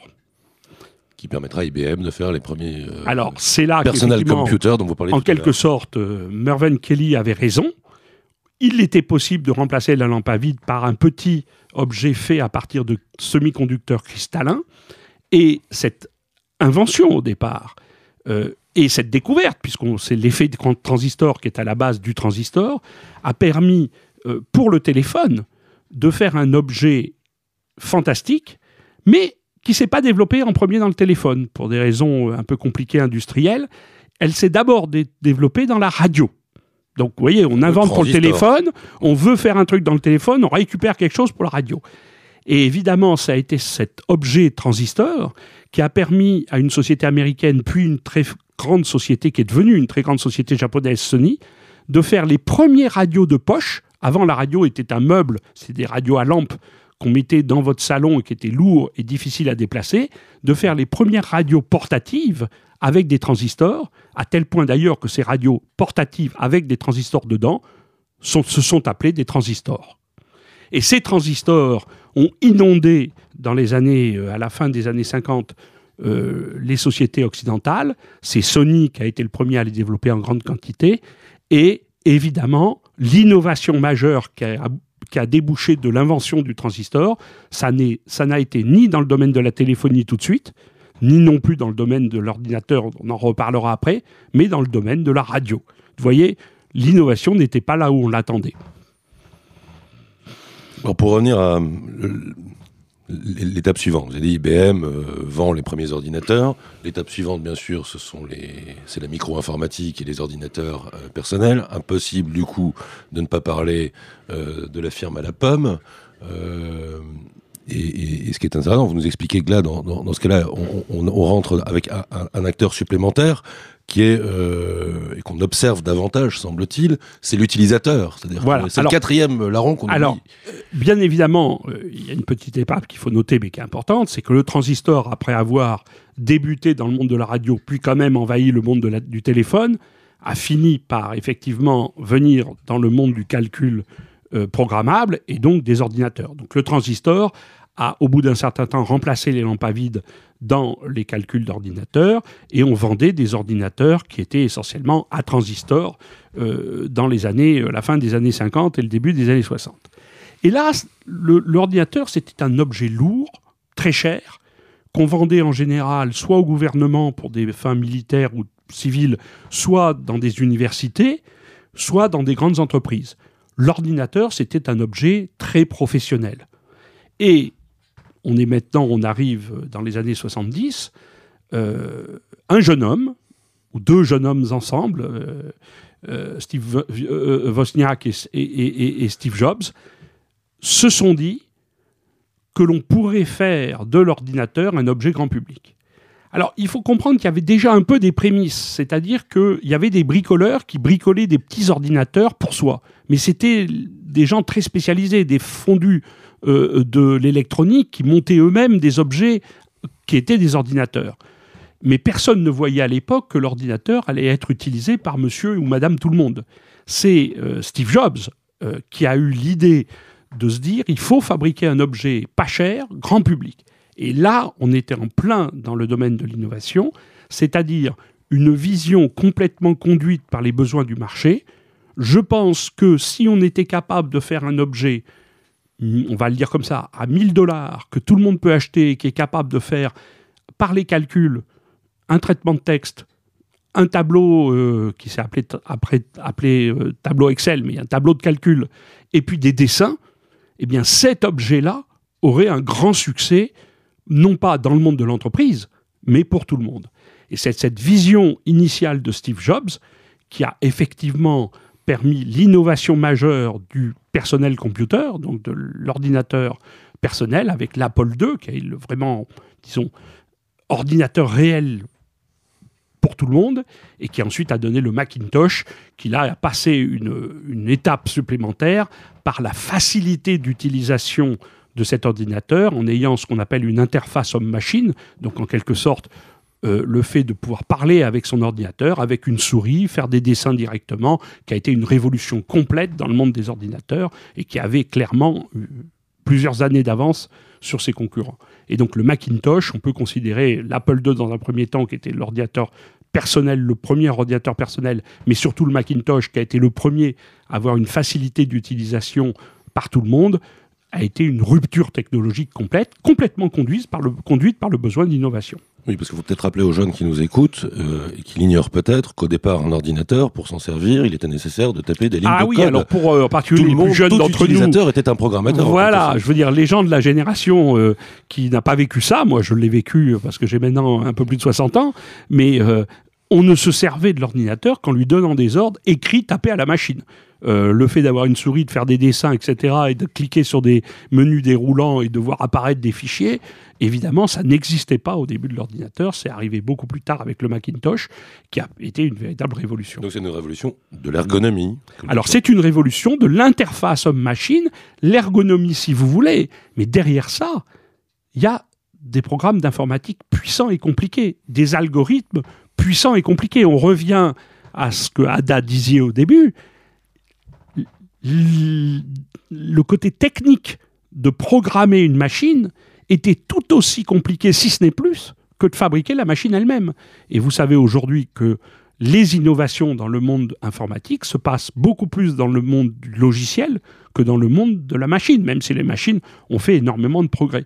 Qui permettra à I B M de faire les premiers euh, Alors, c'est là personal computers dont vous parlez en tout à quelque l'heure. sorte, euh, Mervyn Kelly avait raison. Il était possible de remplacer la lampe à vide par un petit objet fait à partir de semi-conducteurs cristallins. Et cette invention au départ, euh, et cette découverte, puisqu'on c'est l'effet de transistor qui est à la base du transistor, a permis euh, pour le téléphone de faire un objet fantastique, mais qui ne s'est pas développée en premier dans le téléphone, pour des raisons un peu compliquées industrielles. Elle s'est d'abord dé- développée dans la radio. Donc, vous voyez, on invente pour le téléphone, on veut faire un truc dans le téléphone, on récupère quelque chose pour la radio. Et évidemment, ça a été cet objet transistor qui a permis à une société américaine, puis une très grande société qui est devenue une très grande société japonaise, Sony, de faire les premières radios de poche. Avant, la radio était un meuble, c'est des radios à lampe qu'on mettait dans votre salon et qui étaient lourds et difficiles à déplacer, de faire les premières radios portatives avec des transistors, à tel point d'ailleurs que ces radios portatives avec des transistors dedans sont, se sont appelées des transistors. Et ces transistors ont inondé dans les années, à la fin des années cinquante, euh, les sociétés occidentales. C'est Sony qui a été le premier à les développer en grande quantité. Et évidemment, l'innovation majeure qui a qui a débouché de l'invention du transistor, ça, n'est, ça n'a été ni dans le domaine de la téléphonie tout de suite, ni non plus dans le domaine de l'ordinateur, on en reparlera après, mais dans le domaine de la radio. Vous voyez, l'innovation n'était pas là où on l'attendait. Alors pour revenir à l'étape suivante, vous avez dit I B M euh, vend les premiers ordinateurs. L'étape suivante, bien sûr, ce sont les, c'est la micro-informatique et les ordinateurs euh, personnels. Impossible, du coup, de ne pas parler euh, de la firme à la pomme. Euh, et, et, et ce qui est intéressant, vous nous expliquez que là, dans, dans, dans ce cas-là, on, on, on rentre avec un, un acteur supplémentaire qui est euh, et qu'on observe davantage, semble-t-il, c'est l'utilisateur. C'est-à-dire voilà. que c'est alors, le quatrième larron qu'on alors, oublie. Euh, bien évidemment, euh, il y a une petite étape qu'il faut noter, mais qui est importante, c'est que le transistor, après avoir débuté dans le monde de la radio, puis quand même envahi le monde de la, du téléphone, a fini par effectivement venir dans le monde du calcul euh, programmable et donc des ordinateurs. Donc le transistor a, au bout d'un certain temps, remplacé les lampes à vide dans les calculs d'ordinateurs, et on vendait des ordinateurs qui étaient essentiellement à transistor euh, dans les années, euh, la fin des années cinquante et le début des années soixante. Et là, le, l'ordinateur, c'était un objet lourd, très cher, qu'on vendait en général soit au gouvernement pour des fins militaires ou civiles, soit dans des universités, soit dans des grandes entreprises. L'ordinateur, c'était un objet très professionnel. Et on est maintenant, on arrive dans les années soixante-dix, euh, un jeune homme, ou deux jeunes hommes ensemble, euh, euh, Steve euh, Wozniak et, et, et, et Steve Jobs, se sont dit que l'on pourrait faire de l'ordinateur un objet grand public. Alors, il faut comprendre qu'il y avait déjà un peu des prémices, c'est-à-dire qu'il y avait des bricoleurs qui bricolaient des petits ordinateurs pour soi, mais c'était des gens très spécialisés, des fondus euh, de l'électronique qui montaient eux-mêmes des objets qui étaient des ordinateurs. Mais personne ne voyait à l'époque que l'ordinateur allait être utilisé par monsieur ou madame tout le monde. C'est euh, Steve Jobs euh, qui a eu l'idée de se dire il faut fabriquer un objet pas cher, grand public. Et là, on était en plein dans le domaine de l'innovation, c'est-à-dire une vision complètement conduite par les besoins du marché. Je pense que si on était capable de faire un objet, on va le dire comme ça, à mille dollars, que tout le monde peut acheter et qui est capable de faire, par les calculs, un traitement de texte, un tableau euh, qui s'est appelé, après, appelé euh, tableau Excel, mais un tableau de calcul, et puis des dessins, eh bien cet objet-là aurait un grand succès, non pas dans le monde de l'entreprise, mais pour tout le monde. Et c'est cette vision initiale de Steve Jobs qui a effectivement permis l'innovation majeure du personnel computer, donc de l'ordinateur personnel, avec l'Apple deux, qui est le vraiment, disons, ordinateur réel pour tout le monde, et qui ensuite a donné le Macintosh, qui là a passé une, une étape supplémentaire par la facilité d'utilisation de cet ordinateur, en ayant ce qu'on appelle une interface homme-machine, donc en quelque sorte euh, le fait de pouvoir parler avec son ordinateur, avec une souris, faire des dessins directement, qui a été une révolution complète dans le monde des ordinateurs, et qui avait clairement eu plusieurs années d'avance sur ses concurrents. Et donc le Macintosh, on peut considérer l'Apple deux dans un premier temps, qui était l'ordinateur personnel, le premier ordinateur personnel, mais surtout le Macintosh, qui a été le premier à avoir une facilité d'utilisation par tout le monde, a été une rupture technologique complète, complètement conduite par le, conduite par le besoin d'innovation. Oui, parce qu'il faut peut-être rappeler aux jeunes qui nous écoutent euh, et qui l'ignorent peut-être qu'au départ, un ordinateur, pour s'en servir, il était nécessaire de taper des lignes ah de oui, code. Ah oui, alors pour euh, en particulier tout les le monde, plus jeunes tout d'entre nous... utilisateur était un programmateur. Voilà, je veux dire, les gens de la génération euh, qui n'a pas vécu ça, moi je l'ai vécu parce que j'ai maintenant un peu plus de soixante ans, mais euh, on ne se servait de l'ordinateur qu'en lui donnant des ordres écrits, tapés à la machine. Euh, le fait d'avoir une souris, de faire des dessins, et cetera, et de cliquer sur des menus déroulants et de voir apparaître des fichiers, évidemment, ça n'existait pas au début de l'ordinateur. C'est arrivé beaucoup plus tard avec le Macintosh, qui a été une véritable révolution. Donc c'est une révolution de l'ergonomie. Alors c'est une révolution de l'interface homme-machine, l'ergonomie si vous voulez, mais derrière ça, il y a des programmes d'informatique puissants et compliqués, des algorithmes puissants et compliqués. On revient à ce que Ada disait au début. Le côté technique de programmer une machine était tout aussi compliqué, si ce n'est plus, que de fabriquer la machine elle-même. Et vous savez aujourd'hui que les innovations dans le monde informatique se passent beaucoup plus dans le monde du logiciel que dans le monde de la machine, même si les machines ont fait énormément de progrès.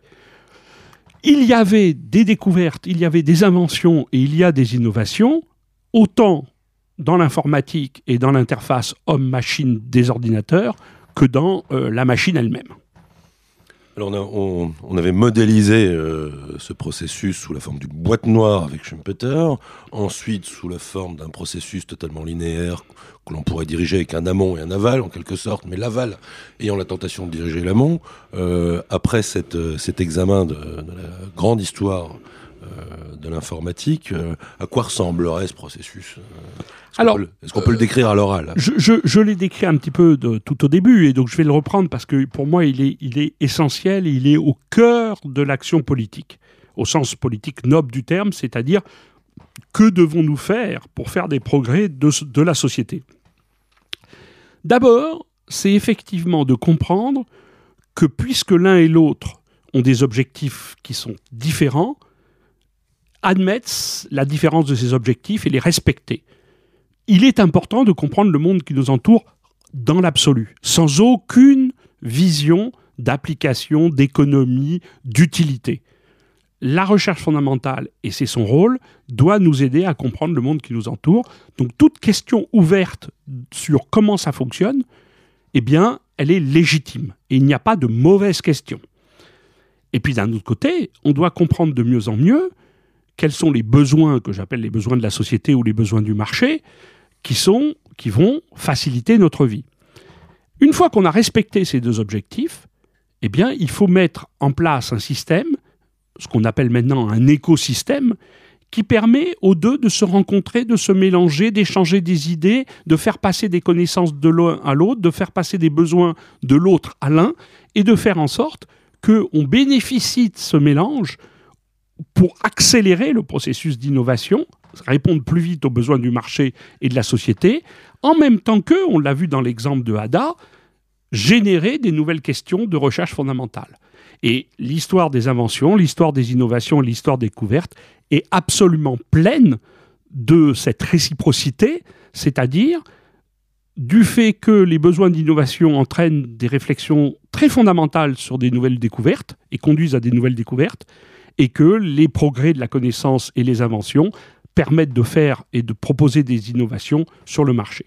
Il y avait des découvertes, il y avait des inventions et il y a des innovations, autant dans l'informatique et dans l'interface homme-machine des ordinateurs que dans euh, la machine elle-même. Alors on, a, on, on avait modélisé euh, ce processus sous la forme d'une boîte noire avec Schumpeter, ensuite sous la forme d'un processus totalement linéaire que l'on pourrait diriger avec un amont et un aval en quelque sorte, mais l'aval ayant la tentation de diriger l'amont. Euh, après cette, cet examen de, de la grande histoire euh, de l'informatique, euh, à quoi ressemblerait ce processus ? Est-ce Alors, qu'on peut, est-ce qu'on peut euh, le décrire à l'oral ? Je, je, je l'ai décrit un petit peu de, tout au début, et donc je vais le reprendre parce que pour moi, il est, il est essentiel et il est au cœur de l'action politique, au sens politique noble du terme, c'est-à-dire que devons-nous faire pour faire des progrès de, de la société ? D'abord, c'est effectivement de comprendre que puisque l'un et l'autre ont des objectifs qui sont différents, admettre la différence de ces objectifs et les respecter. Il est important de comprendre le monde qui nous entoure dans l'absolu, sans aucune vision d'application, d'économie, d'utilité. La recherche fondamentale, et c'est son rôle, doit nous aider à comprendre le monde qui nous entoure. Donc toute question ouverte sur comment ça fonctionne, eh bien, elle est légitime. Et il n'y a pas de mauvaise question. Et puis d'un autre côté, on doit comprendre de mieux en mieux quels sont les besoins, que j'appelle les besoins de la société ou les besoins du marché, qui, sont, qui vont faciliter notre vie. Une fois qu'on a respecté ces deux objectifs, eh bien, il faut mettre en place un système, ce qu'on appelle maintenant un écosystème, qui permet aux deux de se rencontrer, de se mélanger, d'échanger des idées, de faire passer des connaissances de l'un à l'autre, de faire passer des besoins de l'autre à l'un, et de faire en sorte qu'on bénéficie de ce mélange pour accélérer le processus d'innovation, répondre plus vite aux besoins du marché et de la société, en même temps que, on l'a vu dans l'exemple de Ada, générer des nouvelles questions de recherche fondamentale. Et l'histoire des inventions, l'histoire des innovations, l'histoire des découvertes est absolument pleine de cette réciprocité, c'est-à-dire du fait que les besoins d'innovation entraînent des réflexions très fondamentales sur des nouvelles découvertes et conduisent à des nouvelles découvertes, et que les progrès de la connaissance et les inventions permettent de faire et de proposer des innovations sur le marché.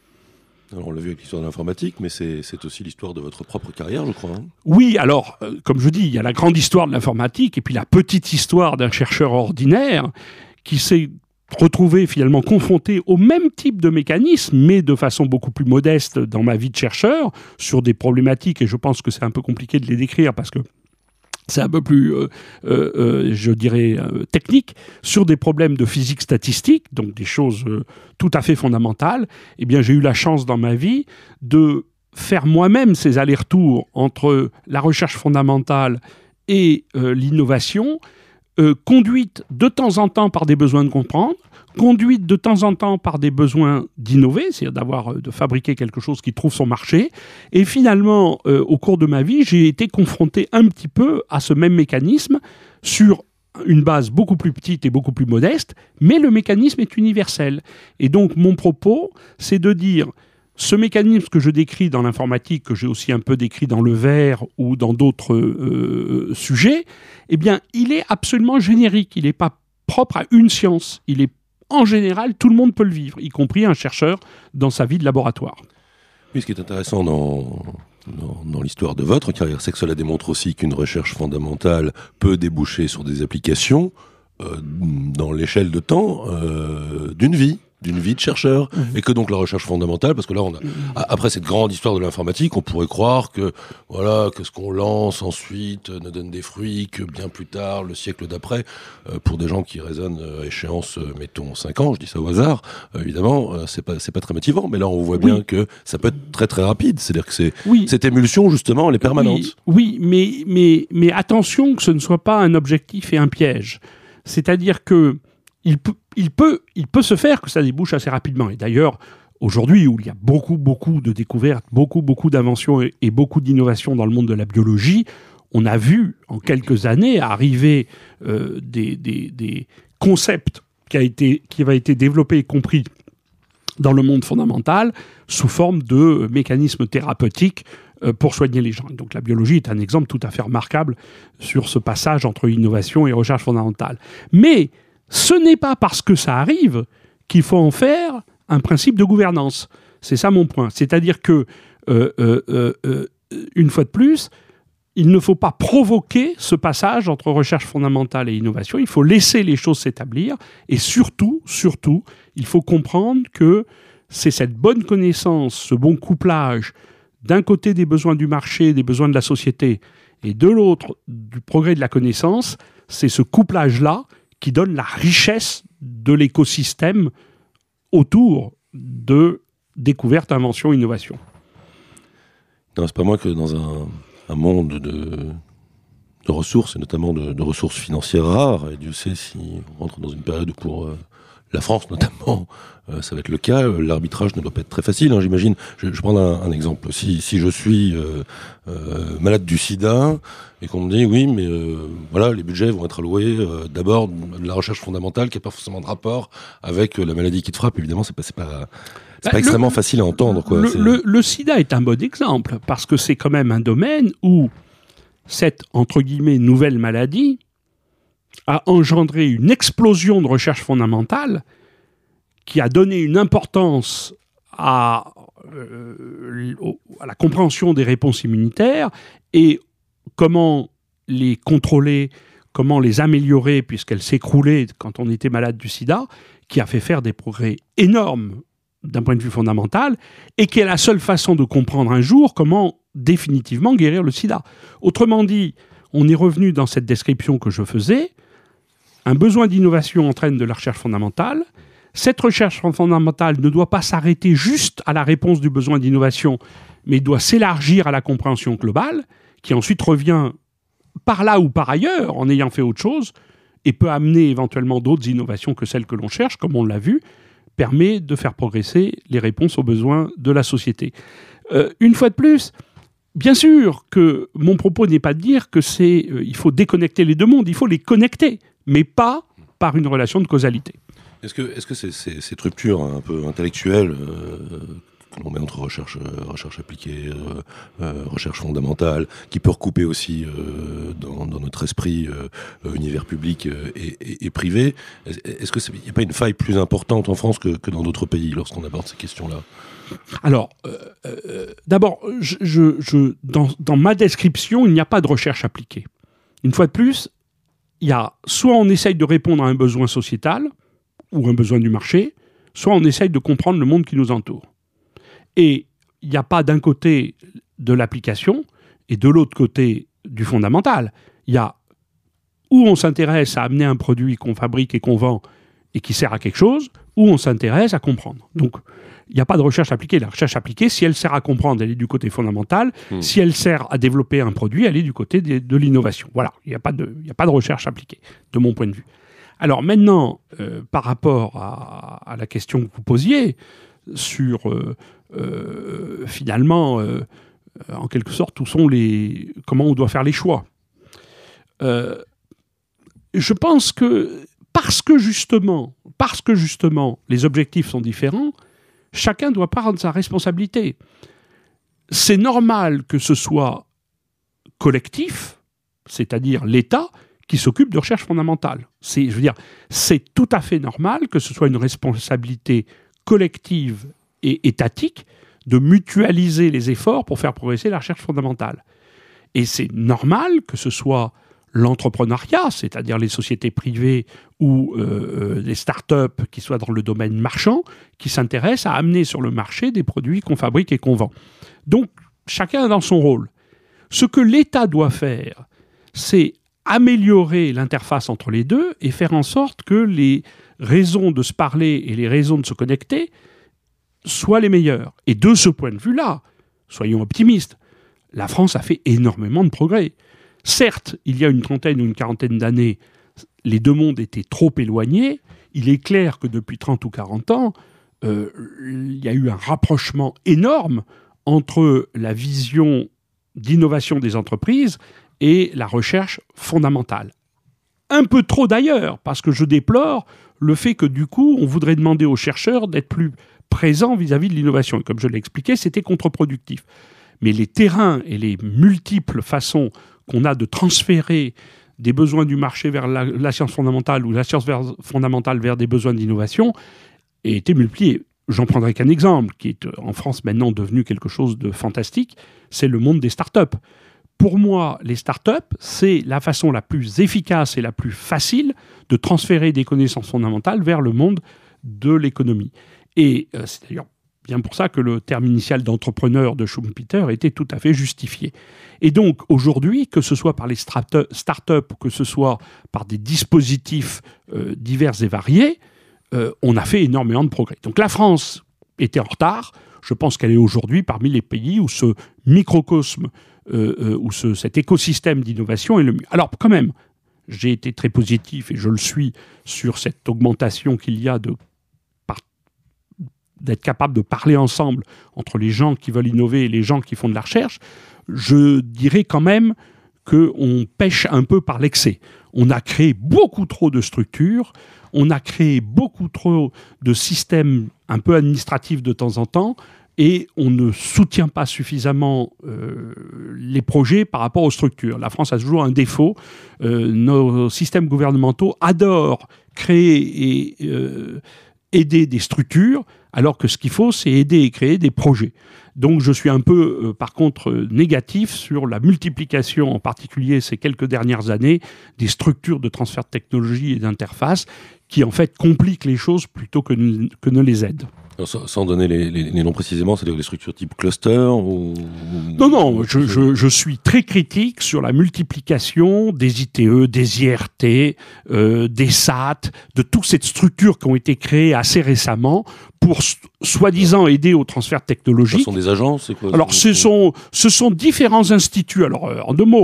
Alors on l'a vu avec l'histoire de l'informatique, mais c'est, c'est aussi l'histoire de votre propre carrière, je crois. Hein. Oui, alors, euh, comme je dis, il y a la grande histoire de l'informatique et puis la petite histoire d'un chercheur ordinaire qui s'est retrouvé finalement confronté au même type de mécanisme, mais de façon beaucoup plus modeste dans ma vie de chercheur, sur des problématiques, et je pense que c'est un peu compliqué de les décrire parce que c'est un peu plus, euh, euh, euh, je dirais, euh, technique, sur des problèmes de physique statistique, donc des choses euh, tout à fait fondamentales. Eh bien, j'ai eu la chance dans ma vie de faire moi-même ces allers-retours entre la recherche fondamentale et euh, l'innovation, euh, conduite de temps en temps par des besoins de comprendre, conduite de temps en temps par des besoins d'innover, c'est-à-dire d'avoir, de fabriquer quelque chose qui trouve son marché. Et finalement, euh, au cours de ma vie, j'ai été confronté un petit peu à ce même mécanisme sur une base beaucoup plus petite et beaucoup plus modeste, mais le mécanisme est universel. Et donc, mon propos, c'est de dire, ce mécanisme que je décris dans l'informatique, que j'ai aussi un peu décrit dans le verre ou dans d'autres euh, sujets, eh bien, il est absolument générique. Il n'est pas propre à une science. Il est en général, tout le monde peut le vivre, y compris un chercheur dans sa vie de laboratoire. Oui, ce qui est intéressant dans, dans, dans l'histoire de votre carrière, c'est que cela démontre aussi qu'une recherche fondamentale peut déboucher sur des applications euh, dans l'échelle de temps euh, d'une vie. d'une vie de chercheur, mmh. et que donc la recherche fondamentale, parce que là, on a, mmh. après cette grande histoire de l'informatique, on pourrait croire que, voilà, que ce qu'on lance ensuite ne donne des fruits que bien plus tard, le siècle d'après, euh, pour des gens qui raisonnent à échéance, euh, mettons, cinq ans, je dis ça au hasard, euh, évidemment, euh, c'est pas, c'est pas très motivant, mais là, on voit bien oui. que ça peut être très très rapide, c'est-à-dire que c'est, oui. cette émulsion, justement, elle est permanente. Oui, oui mais, mais, mais attention que ce ne soit pas un objectif et un piège. C'est-à-dire que Il peut, il, peut, il peut se faire que ça débouche assez rapidement. Et d'ailleurs, aujourd'hui, où il y a beaucoup, beaucoup de découvertes, beaucoup, beaucoup d'inventions et, et beaucoup d'innovations dans le monde de la biologie, on a vu en quelques années arriver euh, des, des, des concepts qui, a été, qui avaient été développés et compris dans le monde fondamental sous forme de mécanismes thérapeutiques euh, pour soigner les gens. Donc la biologie est un exemple tout à fait remarquable sur ce passage entre innovation et recherche fondamentale. Mais ce n'est pas parce que ça arrive qu'il faut en faire un principe de gouvernance. C'est ça mon point. C'est-à-dire que, euh, euh, euh, une fois de plus, il ne faut pas provoquer ce passage entre recherche fondamentale et innovation. Il faut laisser les choses s'établir. Et surtout, surtout, il faut comprendre que c'est cette bonne connaissance, ce bon couplage, d'un côté des besoins du marché, des besoins de la société, et de l'autre, du progrès de la connaissance, c'est ce couplage-là qui donne la richesse de l'écosystème autour de découverte, invention, innovation. Non, c'est pas moi que dans un, un monde de, de ressources, et notamment de, de ressources financières rares, et Dieu sait si on rentre dans une période où pour euh, la France notamment, euh, ça va être le cas, euh, l'arbitrage ne doit pas être très facile, hein, j'imagine. Je, je prends un, un exemple. Si, si je suis euh, euh, malade du sida, et qu'on me dit, oui, mais euh, voilà, les budgets vont être alloués euh, d'abord de la recherche fondamentale qui n'a pas forcément de rapport avec euh, la maladie qui te frappe. Évidemment, c'est pas, c'est pas, c'est bah, pas extrêmement le, facile à entendre, quoi. Le, c'est... Le, le sida est un bon exemple, parce que c'est quand même un domaine où cette, entre guillemets, nouvelle maladie a engendré une explosion de recherche fondamentale qui a donné une importance à, euh, à la compréhension des réponses immunitaires et comment les contrôler, comment les améliorer, puisqu'elles s'écroulaient quand on était malade du sida, qui a fait faire des progrès énormes d'un point de vue fondamental, et qui est la seule façon de comprendre un jour comment définitivement guérir le sida. Autrement dit, on est revenu dans cette description que je faisais, un besoin d'innovation entraîne de la recherche fondamentale. Cette recherche fondamentale ne doit pas s'arrêter juste à la réponse du besoin d'innovation, mais doit s'élargir à la compréhension globale, qui ensuite revient par là ou par ailleurs, en ayant fait autre chose, et peut amener éventuellement d'autres innovations que celles que l'on cherche, comme on l'a vu, permet de faire progresser les réponses aux besoins de la société. Euh, une fois de plus, bien sûr que mon propos n'est pas de dire que c'est, euh, il faut déconnecter les deux mondes, il faut les connecter, mais pas par une relation de causalité. Est-ce que, est-ce que c'est, c'est, cette rupture un peu intellectuelle euh, que l'on met entre recherche, euh, recherche appliquée, euh, euh, recherche fondamentale, qui peut recouper aussi euh, dans, dans notre esprit euh, univers public euh, et, et, et privé, est-ce, est-ce qu'il n'y a pas une faille plus importante en France que, que dans d'autres pays lorsqu'on aborde ces questions-là ? Alors, euh, euh, d'abord, je, je, je, dans, dans ma description, il n'y a pas de recherche appliquée. Une fois de plus, il y a soit on essaye de répondre à un besoin sociétal ou un besoin du marché, soit on essaye de comprendre le monde qui nous entoure. Et il n'y a pas d'un côté de l'application et de l'autre côté du fondamental. Il y a où on s'intéresse à amener un produit qu'on fabrique et qu'on vend et qui sert à quelque chose, ou on s'intéresse à comprendre. Donc, il n'y a pas de recherche appliquée. La recherche appliquée, si elle sert à comprendre, elle est du côté fondamental. Mmh. Si elle sert à développer un produit, elle est du côté de, de l'innovation. Voilà, il n'y a pas de, il n'y a pas de recherche appliquée, de mon point de vue. Alors maintenant, euh, par rapport à, à la question que vous posiez sur, euh, euh, finalement, euh, en quelque sorte, où sont les, comment on doit faire les choix. Euh, je pense que parce que justement, parce que justement, les objectifs sont différents, chacun doit prendre sa responsabilité. C'est normal que ce soit collectif, c'est-à-dire l'État, qui s'occupe de recherche fondamentale. C'est, je veux dire, c'est tout à fait normal que ce soit une responsabilité collective et étatique de mutualiser les efforts pour faire progresser la recherche fondamentale. Et c'est normal que ce soit l'entrepreneuriat, c'est-à-dire les sociétés privées ou euh, les start-up qui soient dans le domaine marchand, qui s'intéressent à amener sur le marché des produits qu'on fabrique et qu'on vend. Donc, chacun dans son rôle. Ce que l'État doit faire, c'est améliorer l'interface entre les deux et faire en sorte que les raisons de se parler et les raisons de se connecter soient les meilleures. Et de ce point de vue-là, soyons optimistes, la France a fait énormément de progrès. Certes, il y a une trentaine ou une quarantaine d'années, les deux mondes étaient trop éloignés. Il est clair que depuis trente ou quarante ans, euh, il y a eu un rapprochement énorme entre la vision d'innovation des entreprises et la recherche fondamentale. Un peu trop d'ailleurs, parce que je déplore le fait que du coup, on voudrait demander aux chercheurs d'être plus présents vis-à-vis de l'innovation. Et comme je l'ai expliqué, c'était contre-productif. Mais les terrains et les multiples façons qu'on a de transférer des besoins du marché vers la, la science fondamentale ou la science vers, fondamentale vers des besoins d'innovation aient été multipliés. J'en prendrai qu'un exemple, qui est en France maintenant devenu quelque chose de fantastique, c'est le monde des startups. Pour moi, les startups, c'est la façon la plus efficace et la plus facile de transférer des connaissances fondamentales vers le monde de l'économie. Et euh, c'est d'ailleurs bien pour ça que le terme initial d'entrepreneur de Schumpeter était tout à fait justifié. Et donc, aujourd'hui, que ce soit par les start-up ou que ce soit par des dispositifs euh, divers et variés, euh, on a fait énormément de progrès. Donc la France était en retard. Je pense qu'elle est aujourd'hui parmi les pays où ce microcosme, euh, euh, où ce, cet écosystème d'innovation est le mieux. Alors, quand même, j'ai été très positif, et je le suis, sur cette augmentation qu'il y a de d'être capable de parler ensemble entre les gens qui veulent innover et les gens qui font de la recherche. Je dirais quand même qu'on pêche un peu par l'excès. On a créé beaucoup trop de structures, on a créé beaucoup trop de systèmes un peu administratifs de temps en temps, et on ne soutient pas suffisamment euh, les projets par rapport aux structures. La France a toujours un défaut. Euh, nos systèmes gouvernementaux adorent créer et euh, aider des structures, alors que ce qu'il faut, c'est aider et créer des projets. Donc je suis un peu, euh, par contre, euh, négatif sur la multiplication, en particulier ces quelques dernières années, des structures de transfert de technologie et d'interface qui, en fait, compliquent les choses plutôt que, ne, que ne les aident. Alors, sans, sans donner les, les, les noms précisément, c'est-à-dire les structures type cluster ou... Non, non, je, je, je suis très critique sur la multiplication des I T E, des I R T, euh, des S A T, de toutes ces structures qui ont été créées assez récemment pour soi-disant aider au transfert technologique. Ce sont des agences, c'est quoi? Alors, ce sont, ce sont différents instituts. Alors, euh, en deux mots,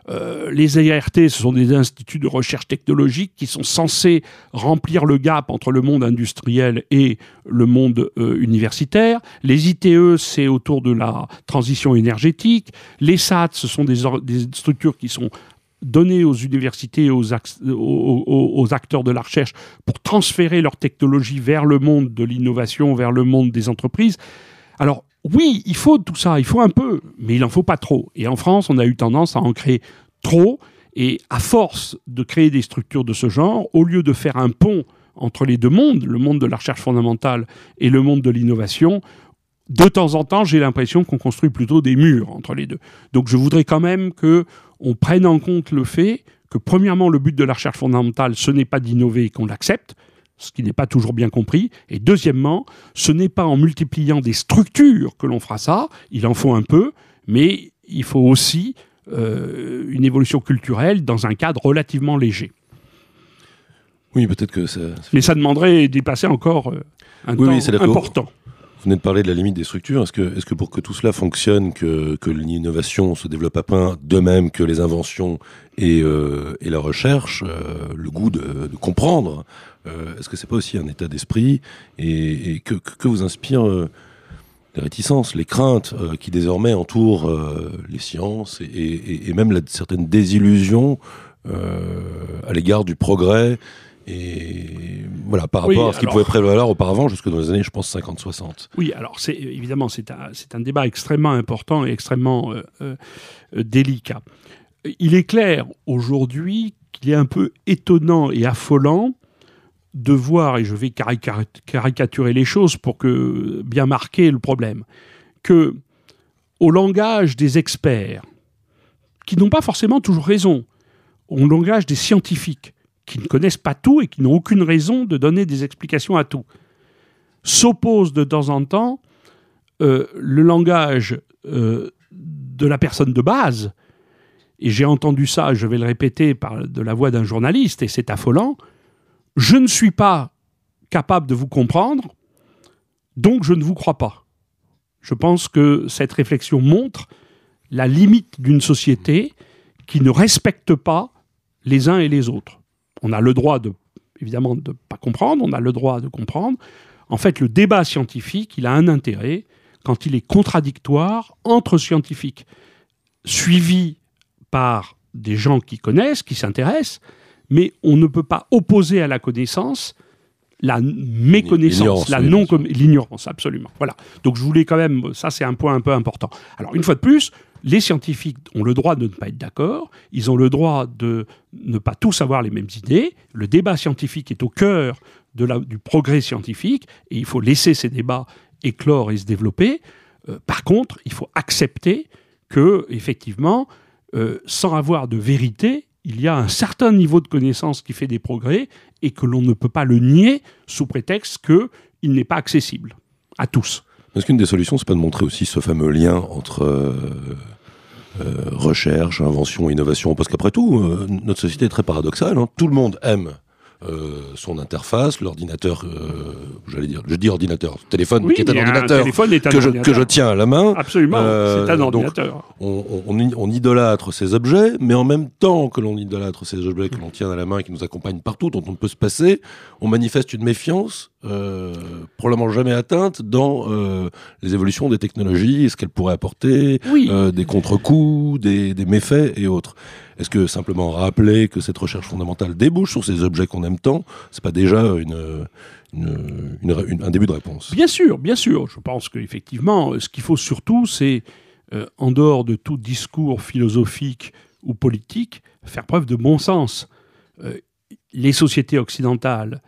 Euh, les A R T, ce sont des instituts de recherche technologique qui sont censés remplir le gap entre le monde industriel et le monde euh, universitaire. Les I T E, c'est autour de la transition énergétique. Les S A T, ce sont des, or- des structures qui sont données aux universités et aux, ac- aux, aux, aux acteurs de la recherche pour transférer leur technologie vers le monde de l'innovation, vers le monde des entreprises. Alors, oui, il faut tout ça, il faut un peu, mais il n'en faut pas trop. Et en France, on a eu tendance à en créer trop. Et à force de créer des structures de ce genre, au lieu de faire un pont entre les deux mondes, le monde de la recherche fondamentale et le monde de l'innovation, de temps en temps, j'ai l'impression qu'on construit plutôt des murs entre les deux. Donc je voudrais quand même qu'on prenne en compte le fait que, premièrement, le but de la recherche fondamentale, ce n'est pas d'innover et qu'on l'accepte, ce qui n'est pas toujours bien compris. Et deuxièmement, ce n'est pas en multipliant des structures que l'on fera ça, il en faut un peu, mais il faut aussi euh, une évolution culturelle dans un cadre relativement léger. Oui, peut-être que ça... Mais ça demanderait d'y passer encore euh, un oui, temps oui, c'est important. Vous venez de parler de la limite des structures. Est-ce que, est-ce que pour que tout cela fonctionne, que, que l'innovation se développe à plein, de même que les inventions et, euh, et la recherche, euh, le goût de, de comprendre, euh, est-ce que c'est pas aussi un état d'esprit et, et que, que, que vous inspirent euh, les réticences, les craintes euh, qui désormais entourent euh, les sciences et, et, et même la, certaines désillusions euh, à l'égard du progrès et voilà, par rapport Oui, à ce qui alors... pouvait prévaloir auparavant, jusque dans les années, je pense, cinquante soixante. Oui, alors, c'est, évidemment, c'est un, c'est un débat extrêmement important et extrêmement euh, euh, délicat. Il est clair, aujourd'hui, qu'il est un peu étonnant et affolant de voir, et je vais carica- caricaturer les choses pour que bien marquer le problème, que au langage des experts, qui n'ont pas forcément toujours raison, au langage des scientifiques, qui ne connaissent pas tout et qui n'ont aucune raison de donner des explications à tout, s'oppose de temps en temps euh, le langage euh, de la personne de base, et j'ai entendu ça, je vais le répéter par de la voix d'un journaliste, et c'est affolant, je ne suis pas capable de vous comprendre, donc je ne vous crois pas. Je pense que cette réflexion montre la limite d'une société qui ne respecte pas les uns et les autres. On a le droit, de, évidemment, de ne pas comprendre, on a le droit de comprendre. En fait, le débat scientifique, il a un intérêt quand il est contradictoire entre scientifiques, suivi par des gens qui connaissent, qui s'intéressent, mais on ne peut pas opposer à la connaissance la méconnaissance, la non l'ignorance, absolument. Voilà. Donc je voulais quand même, ça c'est un point un peu important. Alors une fois de plus, les scientifiques ont le droit de ne pas être d'accord, ils ont le droit de ne pas tous avoir les mêmes idées, le débat scientifique est au cœur de la, du progrès scientifique, et il faut laisser ces débats éclore et se développer. Euh, par contre, il faut accepter que, effectivement, euh, sans avoir de vérité, il y a un certain niveau de connaissance qui fait des progrès et que l'on ne peut pas le nier sous prétexte qu'il n'est pas accessible à tous. Est-ce qu'une des solutions, c'est pas de montrer aussi ce fameux lien entre euh, euh, recherche, invention, innovation ? Parce qu'après tout, euh, notre société est très paradoxale. Hein. Tout le monde aime euh, son interface, l'ordinateur, euh, j'allais dire, je dis ordinateur, téléphone, oui, qui est un ordinateur, un téléphone est un que, ordinateur. Je, que je tiens à la main. Absolument, euh, c'est un ordinateur. Donc, on, on, on idolâtre ces objets, mais en même temps que l'on idolâtre ces objets que l'on tient à la main et qui nous accompagnent partout, dont on ne peut se passer, on manifeste une méfiance euh, probablement jamais atteinte dans euh, les évolutions des technologies, ce qu'elles pourraient apporter, oui. euh, des contre-coups, des, des méfaits et autres. Est-ce que simplement rappeler que cette recherche fondamentale débouche sur ces objets qu'on aime tant, c'est pas déjà une, une, une, une, un début de réponse ? Bien sûr, bien sûr. Je pense qu'effectivement, ce qu'il faut surtout, c'est, euh, en dehors de tout discours philosophique ou politique, faire preuve de bon sens. Euh, les sociétés occidentales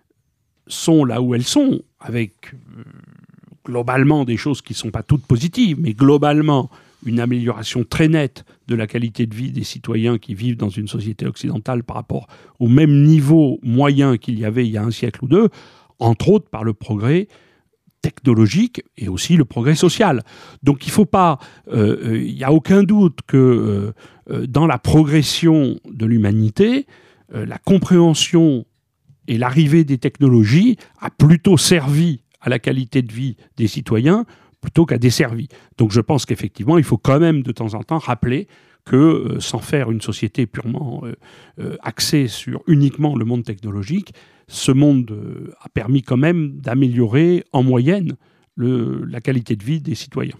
sont là où elles sont, avec euh, globalement des choses qui ne sont pas toutes positives, mais globalement une amélioration très nette de la qualité de vie des citoyens qui vivent dans une société occidentale par rapport au même niveau moyen qu'il y avait il y a un siècle ou deux, entre autres par le progrès technologique et aussi le progrès social. Donc il faut pas, euh, il n'y a aucun doute que euh, dans la progression de l'humanité, euh, la compréhension et l'arrivée des technologies a plutôt servi à la qualité de vie des citoyens plutôt qu'à desservi. Donc je pense qu'effectivement, il faut quand même de temps en temps rappeler que, euh, sans faire une société purement euh, euh, axée sur uniquement le monde technologique, ce monde euh, a permis quand même d'améliorer en moyenne le, la qualité de vie des citoyens.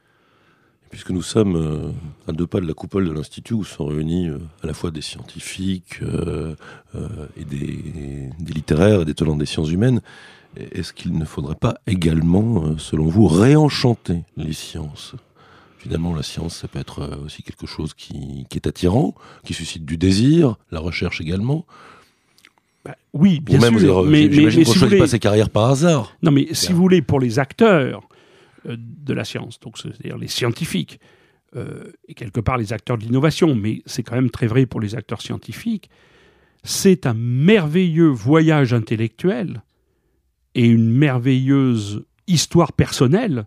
Puisque nous sommes euh, à deux pas de la coupole de l'Institut où sont réunis euh, à la fois des scientifiques euh, euh, et des, des littéraires et des tenants des sciences humaines, est-ce qu'il ne faudrait pas également, euh, selon vous, réenchanter les sciences ? Finalement, la science, ça peut être aussi quelque chose qui, qui est attirant, qui suscite du désir, la recherche également. Bah, oui, bien Ou même, sûr. Vous, mais, j'imagine mais, qu'on ne si choisit voulez... pas ses carrières par hasard. Non, mais si vous voulez, pour les acteurs euh, de la science, donc c'est-à-dire les scientifiques, euh, et quelque part les acteurs de l'innovation, mais c'est quand même très vrai pour les acteurs scientifiques, c'est un merveilleux voyage intellectuel et une merveilleuse histoire personnelle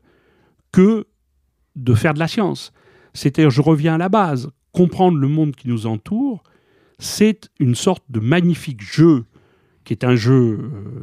que de faire de la science. C'est-à-dire, je reviens à la base, comprendre le monde qui nous entoure, c'est une sorte de magnifique jeu, qui est un jeu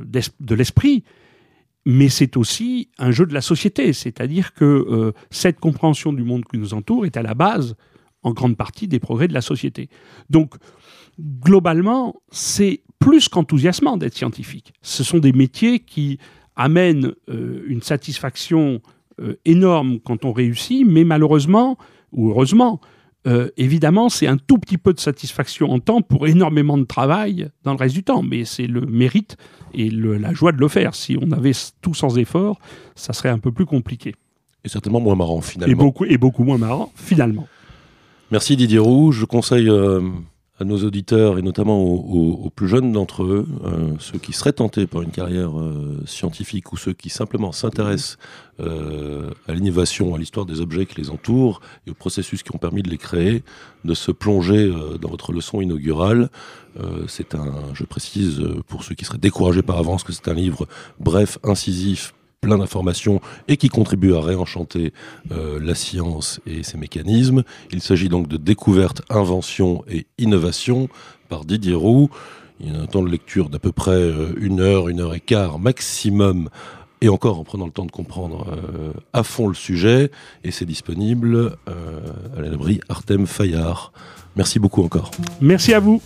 de l'esprit, mais c'est aussi un jeu de la société. C'est-à-dire que euh, cette compréhension du monde qui nous entoure est à la base, en grande partie, des progrès de la société. Donc, globalement, c'est plus qu'enthousiasmant d'être scientifique. Ce sont des métiers qui amènent euh, une satisfaction euh, énorme quand on réussit, mais malheureusement, ou heureusement, euh, évidemment, c'est un tout petit peu de satisfaction en temps pour énormément de travail dans le reste du temps. Mais c'est le mérite et le, la joie de le faire. Si on avait tout sans effort, ça serait un peu plus compliqué. Et certainement moins marrant, finalement. Et beaucoup, et beaucoup moins marrant, finalement. Merci Didier Roux. Je conseille euh, à nos auditeurs, et notamment aux, aux, aux plus jeunes d'entre eux, euh, ceux qui seraient tentés par une carrière euh, scientifique ou ceux qui simplement s'intéressent euh, à l'innovation, à l'histoire des objets qui les entourent et aux processus qui ont permis de les créer, de se plonger euh, dans votre leçon inaugurale. Euh, c'est un, je précise pour ceux qui seraient découragés par avance, que c'est un livre bref, incisif, plein d'informations et qui contribue à réenchanter euh, la science et ses mécanismes. Il s'agit donc de Découverte, Invention et Innovation par Didier Roux. Il y a un temps de lecture d'à peu près euh, une heure, une heure et quart maximum, et encore en prenant le temps de comprendre euh, à fond le sujet. Et c'est disponible euh, à la librairie Artem Fayard. Merci beaucoup encore. Merci à vous.